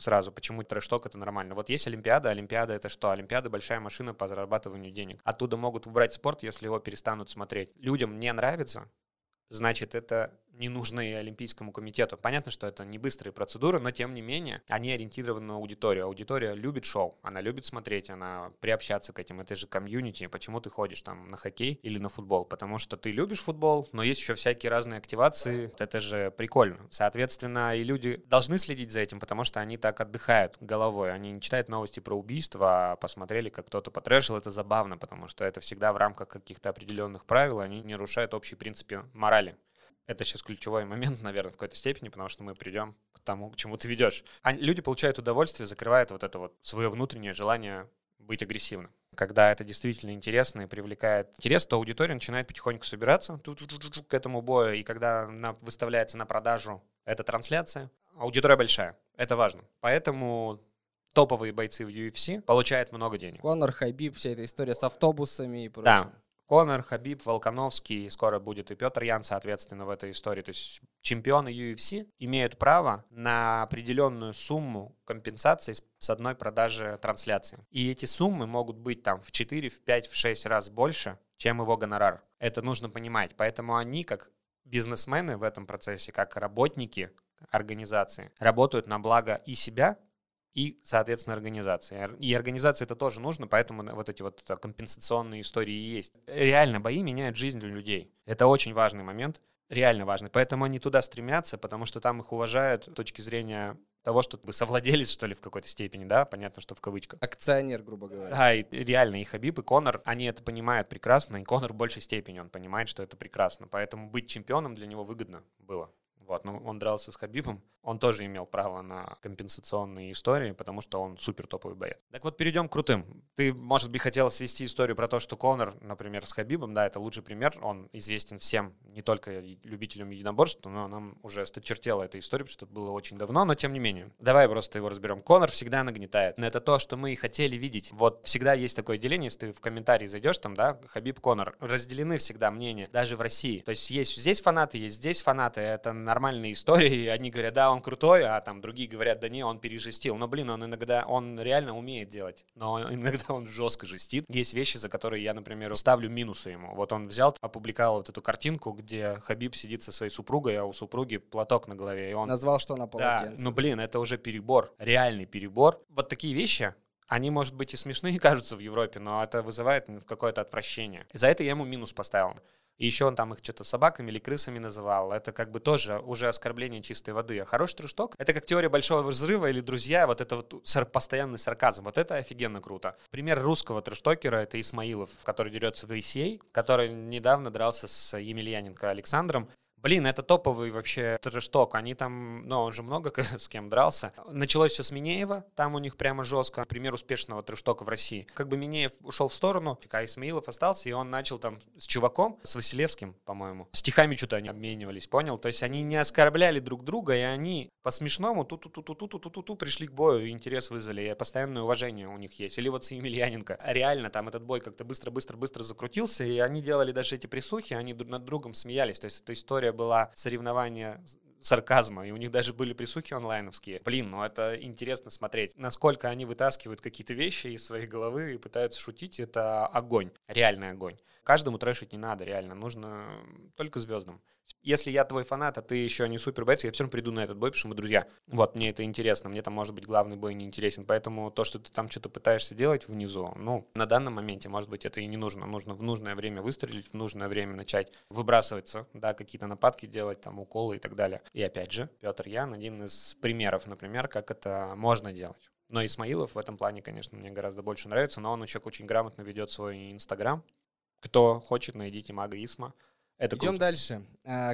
сразу, почему трэш-ток — это нормально. Вот есть Олимпиада. Олимпиада — это что? Олимпиада — большая машина по зарабатыванию денег. Оттуда могут убрать спорт, если его перестанут смотреть. Людям не нравится, значит, это не нужно и Олимпийскому комитету. Понятно, что это не быстрые процедуры, но тем не менее они ориентированы на аудиторию. Аудитория любит шоу, она любит смотреть, она приобщаться к этим. Это же комьюнити. Почему ты ходишь там на хоккей или на футбол? Потому что ты любишь футбол, но есть еще всякие разные активации. Это же прикольно. Соответственно, и люди должны следить за этим, потому что они так отдыхают головой. Они не читают новости про убийства, а посмотрели, как кто-то потрэшил. Это забавно, потому что это всегда в рамках каких-то определенных правил. Они не нарушают общие принципы морали. Это сейчас ключевой момент, наверное, в какой-то степени, потому что мы придем к тому, к чему ты ведешь. Люди получают удовольствие, закрывают вот это вот свое внутреннее желание быть агрессивным. Когда это действительно интересно и привлекает интерес, то аудитория начинает потихоньку собираться к этому бою. И когда выставляется на продажу эта трансляция, аудитория большая. Это важно. Поэтому топовые бойцы в UFC получают много денег. Конор, Хабиб, вся эта история с автобусами и прочее. Да. Конор, Хабиб, Волконовский, скоро будет и Петр Ян, соответственно, в этой истории. То есть чемпионы UFC имеют право на определенную сумму компенсации с одной продажи трансляции. И эти суммы могут быть там в 4, в 5, в 6 раз больше, чем его гонорар. Это нужно понимать. Поэтому они, как бизнесмены в этом процессе, как работники организации, работают на благо и себя, и, соответственно, организации. И организации это тоже нужно, поэтому вот эти вот компенсационные истории и есть. Реально, бои меняют жизнь для людей. Это очень важный момент, реально важный. Поэтому они туда стремятся, потому что там их уважают с точки зрения того, что ты совладелец, что ли, в какой-то степени, да, понятно, что в кавычках. Акционер, грубо говоря. Да, и реально и Хабиб, и Конор, они это понимают прекрасно, и Конор в большей степени, он понимает, что это прекрасно. Поэтому быть чемпионом для него выгодно было. Вот, но он дрался с Хабибом, он тоже имел право на компенсационные истории, потому что он супер топовый боец. Так вот, перейдем к крутым. Ты, может быть, хотел свести историю про то, что Конор, например, с Хабибом, да, это лучший пример, он известен всем, не только любителям единоборств, но нам уже осточертела эта история, потому что это было очень давно, но тем не менее. Давай просто его разберем. Конор всегда нагнетает. Это то, что мы и хотели видеть. Вот всегда есть такое деление, если ты в комментарии зайдешь, там, да, Хабиб, Конор, разделены всегда мнения, даже в России. То есть есть здесь фанаты, есть здесь фанаты, это нормальные истории, и они говорят, да, он крутой, а там другие говорят, да не, он пережестил. Но, блин, он реально умеет делать, но иногда он жестко жестит. Есть вещи, за которые я, например, ставлю минусы ему. Вот он взял, опубликовал вот эту картинку, где Хабиб сидит со своей супругой, а у супруги платок на голове. И он назвал, что она полотенце. Да, ну, блин, это уже перебор, реальный перебор. Вот такие вещи, они, может быть, и смешные кажутся в Европе, но это вызывает какое-то отвращение. За это я ему минус поставил. И еще он там их что-то собаками или крысами называл. Это как бы тоже уже оскорбление чистой воды. А хороший трэш-ток — это как теория большого взрыва или друзья. Вот это вот постоянный сарказм. Вот это офигенно круто. Пример русского трэш-токера — это Исмаилов, который дерется в ACA, который недавно дрался с Емельяненко Александром. Блин, это топовый вообще трэш-ток. Они там, ну, он же много с кем дрался. Началось все с Минеева, там у них прямо жестко. Пример успешного трэш-тока в России. Как бы Минеев ушел в сторону, а Исмаилов остался, и он начал там с чуваком, с Василевским, по-моему. Стихами что-то они обменивались, понял? То есть они не оскорбляли друг друга, и они по-смешному ту-ту-ту-ту-ту-ту-ту пришли к бою, интерес вызвали, и постоянное уважение у них есть. Или вот с Емельяненко. Реально там этот бой как-то быстро-быстро-быстро закрутился, и они делали даже эти присухи, они над другом смеялись. То есть эта история была соревнование сарказма, и у них даже были присухи онлайновские. Блин, ну это интересно смотреть. Насколько они вытаскивают какие-то вещи из своей головы и пытаются шутить, это огонь, реальный огонь. Каждому трэшить не надо, реально, нужно только звездам. Если я твой фанат, а ты еще не супер боец, я все равно приду на этот бой, потому что мы друзья. Вот, мне это интересно, мне там, может быть, главный бой не интересен, поэтому то, что ты там что-то пытаешься делать внизу, ну, на данном моменте, может быть, это и не нужно. Нужно в нужное время выстрелить, в нужное время начать выбрасываться, да, какие-то нападки делать, там, уколы и так далее. И опять же, Петр Ян один из примеров, например, как это можно делать. Но Исмаилов в этом плане, конечно, мне гораздо больше нравится, но он еще очень грамотно ведет свой Инстаграм. Кто хочет, найдите Мага Исма. Это Идем круто. дальше.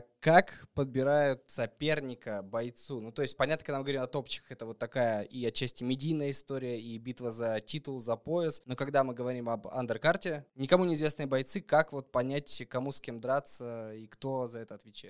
Как подбирают соперника бойцу? Ну, то есть, понятно, когда мы говорим о топчиках, это вот такая и отчасти медийная история, и битва за титул, за пояс. Но когда мы говорим об андеркарте, никому неизвестные бойцы, как вот понять, кому с кем драться и кто за это отвечает?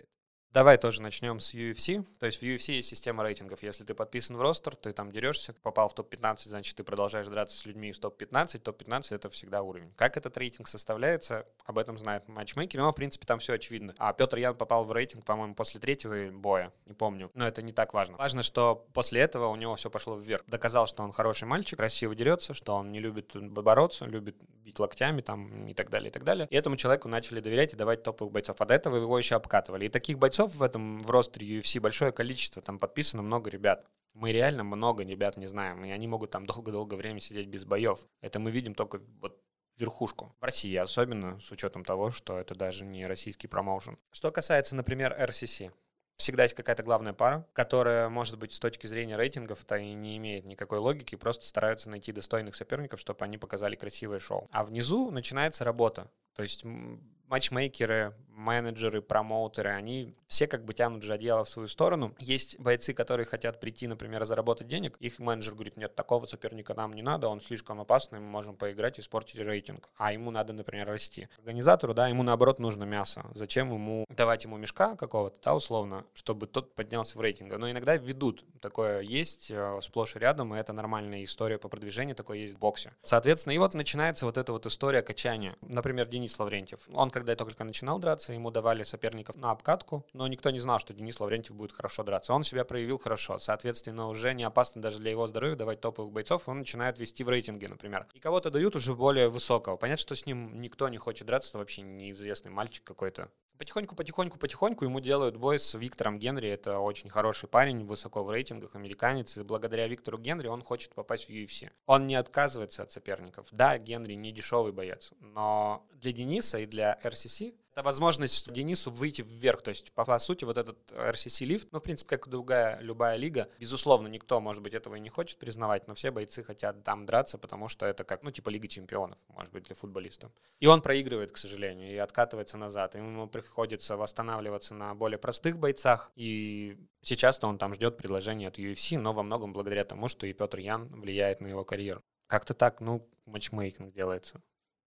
Давай тоже начнем с UFC. То есть в UFC есть система рейтингов. Если ты подписан в ростер, ты там дерешься, попал в топ-15, значит, ты продолжаешь драться с людьми из топ-15. Топ-15 — это всегда уровень. Как этот рейтинг составляется, об этом знает матчмейкер. Но, в принципе, там все очевидно. А Петр Ян попал в рейтинг, по-моему, после 3-го боя. Не помню. Но это не так важно. Важно, что после этого у него все пошло вверх. Доказал, что он хороший мальчик, красиво дерется, что он не любит бороться, любит бить локтями там и так далее, и так далее. И этому человеку начали доверять и давать топовых бойцов. А до этого его еще обкатывали. И таких бойцов в ростере UFC большое количество, там подписано много ребят. Мы реально много ребят не знаем, и они могут там долго-долго время сидеть без боев. Это мы видим только вот верхушку. В России особенно, с учетом того, что это даже не российский промоушен. Что касается, например, RCC. Всегда есть какая-то главная пара, которая, может быть, с точки зрения рейтингов-то и не имеет никакой логики, просто стараются найти достойных соперников, чтобы они показали красивое шоу. А внизу начинается работа. То есть матчмейкеры, менеджеры, промоутеры, они все как бы тянут же одеяло в свою сторону. Есть бойцы, которые хотят прийти, например, заработать денег. Их менеджер говорит: нет, такого соперника нам не надо, он слишком опасный, мы можем поиграть и испортить рейтинг. А ему надо, например, расти. Организатору, да, ему наоборот нужно мясо. Зачем ему давать ему мешка какого-то, да, условно, чтобы тот поднялся в рейтинге. Но иногда ведут. Такое есть сплошь и рядом, и это нормальная история по продвижению, такое есть в боксе. Соответственно, и вот начинается вот эта вот история качания. Например, Денис Лаврентьев. Он, когда только начинал драться, ему давали соперников на обкатку, но никто не знал, что Денис Лаврентьев будет хорошо драться. Он себя проявил хорошо. Соответственно, уже не опасно даже для его здоровья давать топовых бойцов, он начинает вести в рейтинге, например. И кого-то дают уже более высокого. Понятно, что с ним никто не хочет драться, вообще неизвестный мальчик какой-то. Потихоньку ему делают бой с Виктором Генри. Это очень хороший парень, высоко в рейтингах, американец. И благодаря Виктору Генри он хочет попасть в UFC. Он не отказывается от соперников. Да, Генри не дешевый боец, но для Дениса и для RCC это возможность Денису выйти вверх. То есть, по сути, вот этот RCC-лифт, ну, в принципе, как и другая любая лига, безусловно, никто, может быть, этого и не хочет признавать, но все бойцы хотят там драться, потому что это как, ну, типа Лига чемпионов, может быть, для футболистов. И он проигрывает, к сожалению, и откатывается назад. И ему приходится восстанавливаться на более простых бойцах. И сейчас-то он там ждет предложения от UFC, но во многом благодаря тому, что и Петр Ян влияет на его карьеру. Как-то так, ну, матчмейкинг делается.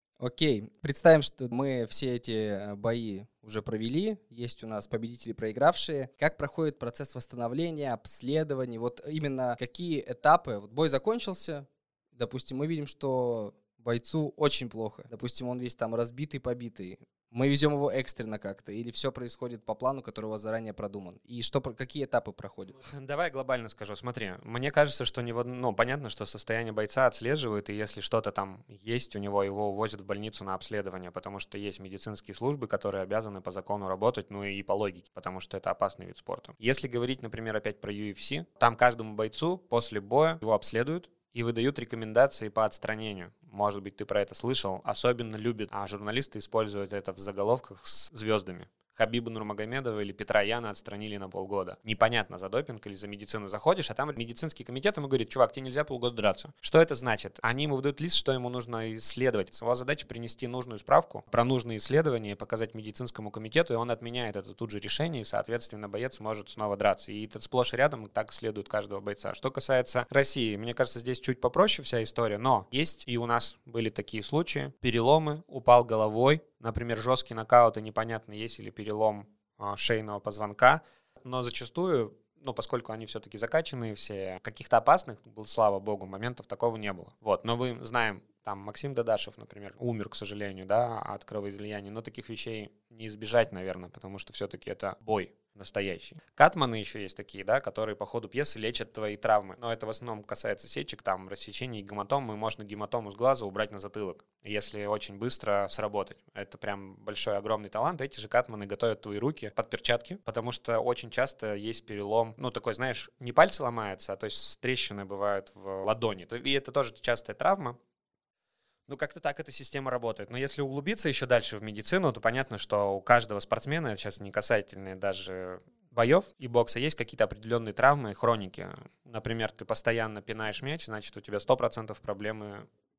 Окей, представим, что мы все эти бои уже провели, есть у нас победители, проигравшие. Как проходит процесс восстановления, обследования? Вот именно какие этапы? Вот бой закончился, допустим, мы видим, что бойцу очень плохо. Допустим, он весь там разбитый, побитый. Мы везем его экстренно как-то, или все происходит по плану, который у вас заранее продуман? И какие этапы проходят? Давай глобально скажу. Смотри, мне кажется, что понятно, что состояние бойца отслеживают, и если что-то там есть у него, его увозят в больницу на обследование, потому что есть медицинские службы, которые обязаны по закону работать, ну и по логике, потому что это опасный вид спорта. Если говорить, например, опять про UFC, там каждому бойцу после боя его обследуют и выдают рекомендации по отстранению. Может быть, ты про это слышал. Особенно любят журналисты использовать это в заголовках с звездами. Хабиба Нурмагомедова или Петра Яна отстранили на полгода. Непонятно, за допинг или за медицину заходишь, а там медицинский комитет ему говорит: чувак, тебе нельзя полгода драться. Что это значит? Они ему выдают лист, что ему нужно исследовать. Его задача принести нужную справку про нужные исследования, показать медицинскому комитету, и он отменяет это тут же решение, и, соответственно, боец может снова драться. И это сплошь и рядом так исследуют каждого бойца. Что касается России, мне кажется, здесь чуть попроще вся история, но есть и у нас были такие случаи. Переломы, упал головой, например, жесткий нокаут, и непонятно, есть ли перелом шейного позвонка, но зачастую, поскольку они все-таки закачанные все, каких-то опасных, слава богу, моментов такого не было. Вот, но мы знаем, там Максим Дадашев, например, умер, к сожалению, да, от кровоизлияния, но таких вещей не избежать, наверное, потому что все-таки это бой настоящий. Катманы еще есть такие, да, которые по ходу пьесы лечат твои травмы. Но это в основном касается сечек, там, рассечений, гематомы. Можно гематому с глаза убрать на затылок, если очень быстро сработать. Это прям большой, огромный талант. Эти же катманы готовят твои руки под перчатки, потому что очень часто есть перелом, такой, знаешь, не пальцы ломаются, а то есть трещины бывают в ладони. И это тоже частая травма. Как-то так эта система работает. Но если углубиться еще дальше в медицину, то понятно, что у каждого спортсмена, это сейчас не касательные даже боев и бокса, есть какие-то определенные травмы, хроники. Например, ты постоянно пинаешь мяч, значит, у тебя 100% проблемы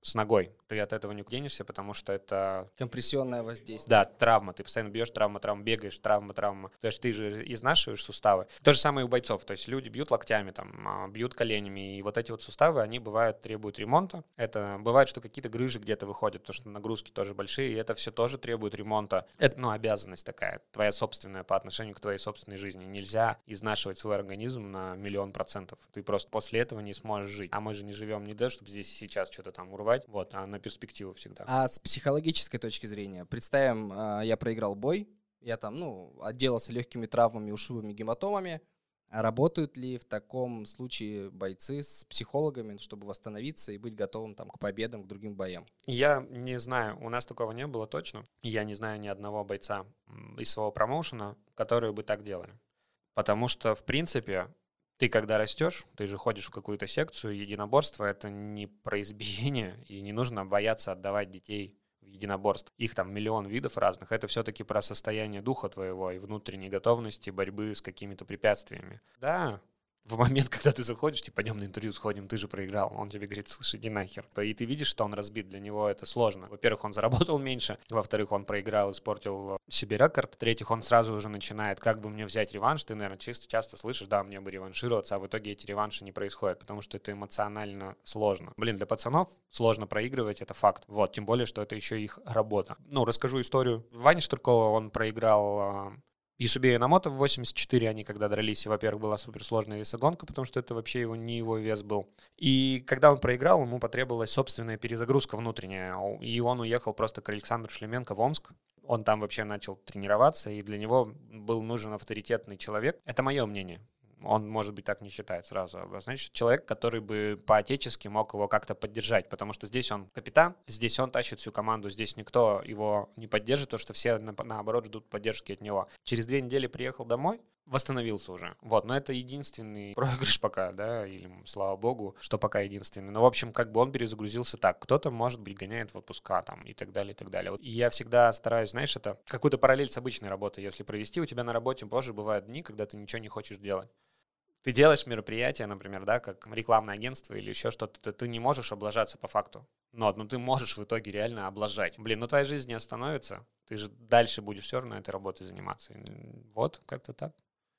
с ногой. Ты от этого не денешься, потому что это... Компрессионное воздействие. Да, травма. Ты постоянно бьешь, травма, бегаешь, травма. То есть ты же изнашиваешь суставы. То же самое и у бойцов. То есть люди бьют локтями, там, бьют коленями. И вот эти вот суставы, они бывают, требуют ремонта. Это бывает, что какие-то грыжи где-то выходят, потому что нагрузки тоже большие. И это все тоже требует ремонта. Это, обязанность такая, твоя собственная по отношению к твоей собственной жизни. Нельзя изнашивать свой организм на 1000000%. Ты просто после этого не сможешь жить. А мы же не живем не для, чтобы здесь сейчас что-то там урвать, вот, а на перспективу всегда. А с психологической точки зрения, представим, я проиграл бой, я там, отделался легкими травмами, ушибами, гематомами. А работают ли в таком случае бойцы с психологами, чтобы восстановиться и быть готовым там к победам, к другим боям? Я не знаю, у нас такого не было точно. Я не знаю ни одного бойца из своего промоушена, которые бы так делали. Потому что, в принципе, ты когда растешь, ты же ходишь в какую-то секцию, единоборство — это не про избиение, и не нужно бояться отдавать детей в единоборство. Их там миллион видов разных. Это все-таки про состояние духа твоего и внутренней готовности борьбы с какими-то препятствиями. Да, в момент, когда ты заходишь, типа, пойдем на интервью сходим, ты же проиграл. Он тебе говорит, слушай, иди нахер. И ты видишь, что он разбит, для него это сложно. Во-первых, он заработал меньше, во-вторых, он проиграл, испортил себе рекорд, в-третьих, он сразу уже начинает, как бы мне взять реванш. Ты, наверное, часто слышишь, да, мне бы реваншироваться, а в итоге эти реванши не происходят, потому что это эмоционально сложно. Для пацанов сложно проигрывать, это факт. Вот, тем более, что это еще их работа. Расскажу историю. Вани Штыркова, он проиграл... Юсубею Инамото в 84, они когда дрались, и, во-первых, была суперсложная весогонка, потому что это вообще не его вес был. И когда он проиграл, ему потребовалась собственная перезагрузка внутренняя, и он уехал просто к Александру Шлеменко в Омск. Он там вообще начал тренироваться, и для него был нужен авторитетный человек. Это мое мнение. Он, может быть, так не считает сразу. Значит, человек, который бы по-отечески мог его как-то поддержать, потому что здесь он капитан, здесь он тащит всю команду, здесь никто его не поддержит, потому что все, наоборот, ждут поддержки от него. Через 2 недели приехал домой, восстановился уже. Вот, но это единственный проигрыш пока, да, или, слава богу, что пока единственный. Но, в общем, как бы он перезагрузился так. Кто-то, может быть, гоняет в отпуска там и так далее, и так далее. И я всегда стараюсь, знаешь, это какую-то параллель с обычной работой, если провести. У тебя на работе позже бывают дни, когда ты ничего не хочешь делать. Ты делаешь мероприятие, например, да, как рекламное агентство или еще что-то, ты не можешь облажаться по факту. Но ты можешь в итоге реально облажать. Твоя жизнь не остановится, ты же дальше будешь все равно этой работой заниматься. Вот, как-то так.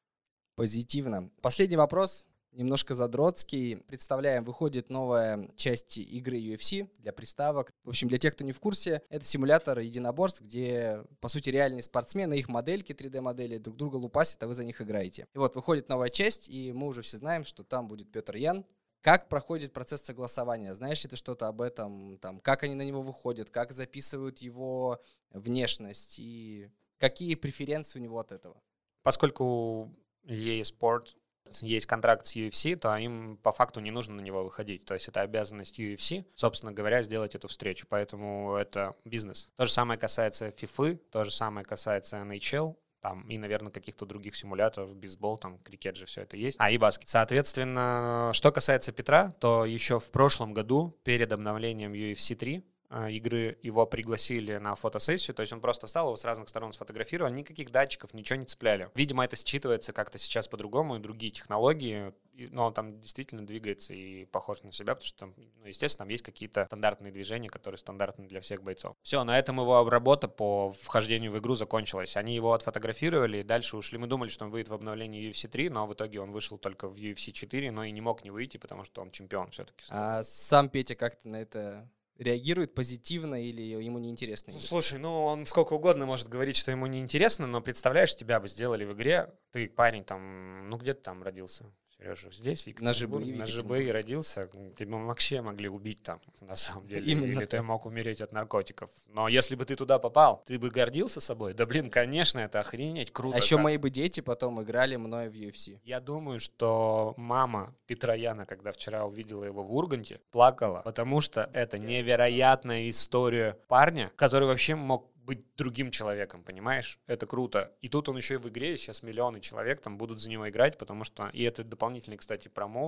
Позитивно. Последний вопрос. Немножко задротский. Представляем, выходит новая часть игры UFC для приставок. В общем, для тех, кто не в курсе, это симулятор единоборств, где, по сути, реальные спортсмены, их модельки, 3D-модели друг друга лупасят, а вы за них играете. И вот выходит новая часть, и мы уже все знаем, что там будет Петр Ян. Как проходит процесс согласования? Знаешь ли ты что-то об этом? Там, как они на него выходят? Как записывают его внешность? И какие преференции у него от этого? Поскольку EA Sport есть контракт с UFC, то им по факту не нужно на него выходить. То есть это обязанность UFC, собственно говоря, сделать эту встречу. Поэтому это бизнес. То же самое касается FIFA, то же самое касается NHL, там, и, наверное, каких-то других симуляторов, бейсбол, там, крикет же все это есть, и баскет. Соответственно, что касается Петра, то еще в прошлом году, перед обновлением UFC 3, игры его пригласили на фотосессию, то есть он просто встал, его с разных сторон сфотографировал, никаких датчиков, ничего не цепляли. Видимо, это считывается как-то сейчас по-другому, и другие технологии, но он там действительно двигается и похож на себя, потому что там, естественно, там есть какие-то стандартные движения, которые стандартны для всех бойцов. Все, на этом его работа по вхождению в игру закончилась. Они его отфотографировали, и дальше ушли. Мы думали, что он выйдет в обновлении UFC 3, но в итоге он вышел только в UFC 4, но и не мог не выйти, потому что он чемпион все-таки. А сам Петя как-то на это реагирует позитивно или ему неинтересно? Слушай, он сколько угодно может говорить, что ему неинтересно, но представляешь, тебя бы сделали в игре, ты парень там, где ты там родился? Сережа, здесь, в Екатеринбурге, на ЖБ родился, тебя вообще могли убить там, на самом деле, или ты мог умереть от наркотиков. Но если бы ты туда попал, ты бы гордился собой? Да блин, конечно, это охренеть круто. А еще мои бы дети потом играли мной в UFC. Я думаю, что мама Петра Яна, когда вчера увидела его в Урганте, плакала, потому что это невероятная история парня, который вообще мог быть другим человеком, понимаешь? Это круто. И тут он еще и в игре, сейчас миллионы человек там будут за него играть, потому что... И это дополнительный, кстати, промоушен.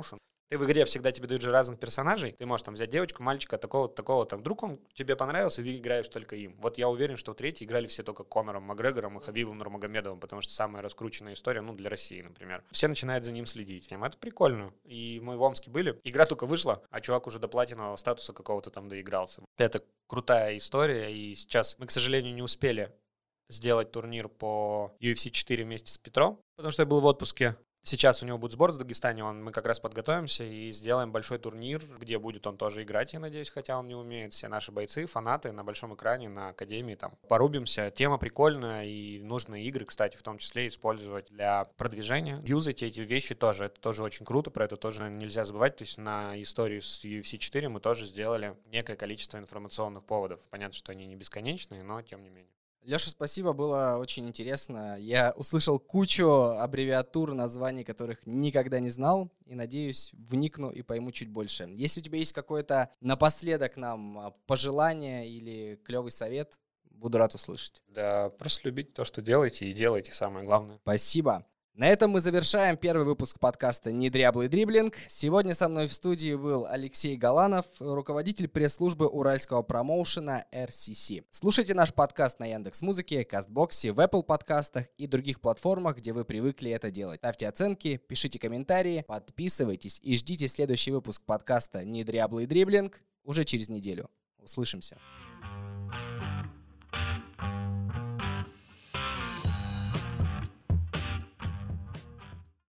Ты в игре всегда тебе дают же разных персонажей. Ты можешь там взять девочку, мальчика, такого-то, такого-то. Вдруг он тебе понравился, и ты играешь только им. Вот я уверен, что в третьей играли все только Конором Макгрегором и Хабибом Нурмагомедовым, потому что самая раскрученная история, для России, например. Все начинают за ним следить. Это прикольно. И мы в Омске были. Игра только вышла, а чувак уже до платинового статуса какого-то там доигрался. Это крутая история, и сейчас мы, к сожалению, не успели сделать турнир по UFC 4 вместе с Петром, потому что я был в отпуске. Сейчас у него будет сбор в Дагестане, мы как раз подготовимся и сделаем большой турнир, где будет он тоже играть, я надеюсь, хотя он не умеет. Все наши бойцы, фанаты на большом экране, на академии, там, порубимся. Тема прикольная, и нужные игры, кстати, в том числе использовать для продвижения. Юзайте эти вещи тоже, это тоже очень круто, про это тоже нельзя забывать. То есть на историю с UFC 4 мы тоже сделали некое количество информационных поводов. Понятно, что они не бесконечные, но тем не менее. Леша, спасибо, было очень интересно. Я услышал кучу аббревиатур, названий, которых никогда не знал, и, надеюсь, вникну и пойму чуть больше. Если у тебя есть какое-то напоследок нам пожелание или клевый совет, буду рад услышать. Да, просто любите то, что делаете, и делайте самое главное. Спасибо. На этом мы завершаем первый выпуск подкаста «Недряблый дриблинг». Сегодня со мной в студии был Алексей Галанов, руководитель пресс-службы уральского промоушена RCC. Слушайте наш подкаст на Яндекс.Музыке, Кастбоксе, в Apple подкастах и других платформах, где вы привыкли это делать. Ставьте оценки, пишите комментарии, подписывайтесь и ждите следующий выпуск подкаста «Недряблый дриблинг» уже через неделю. Услышимся.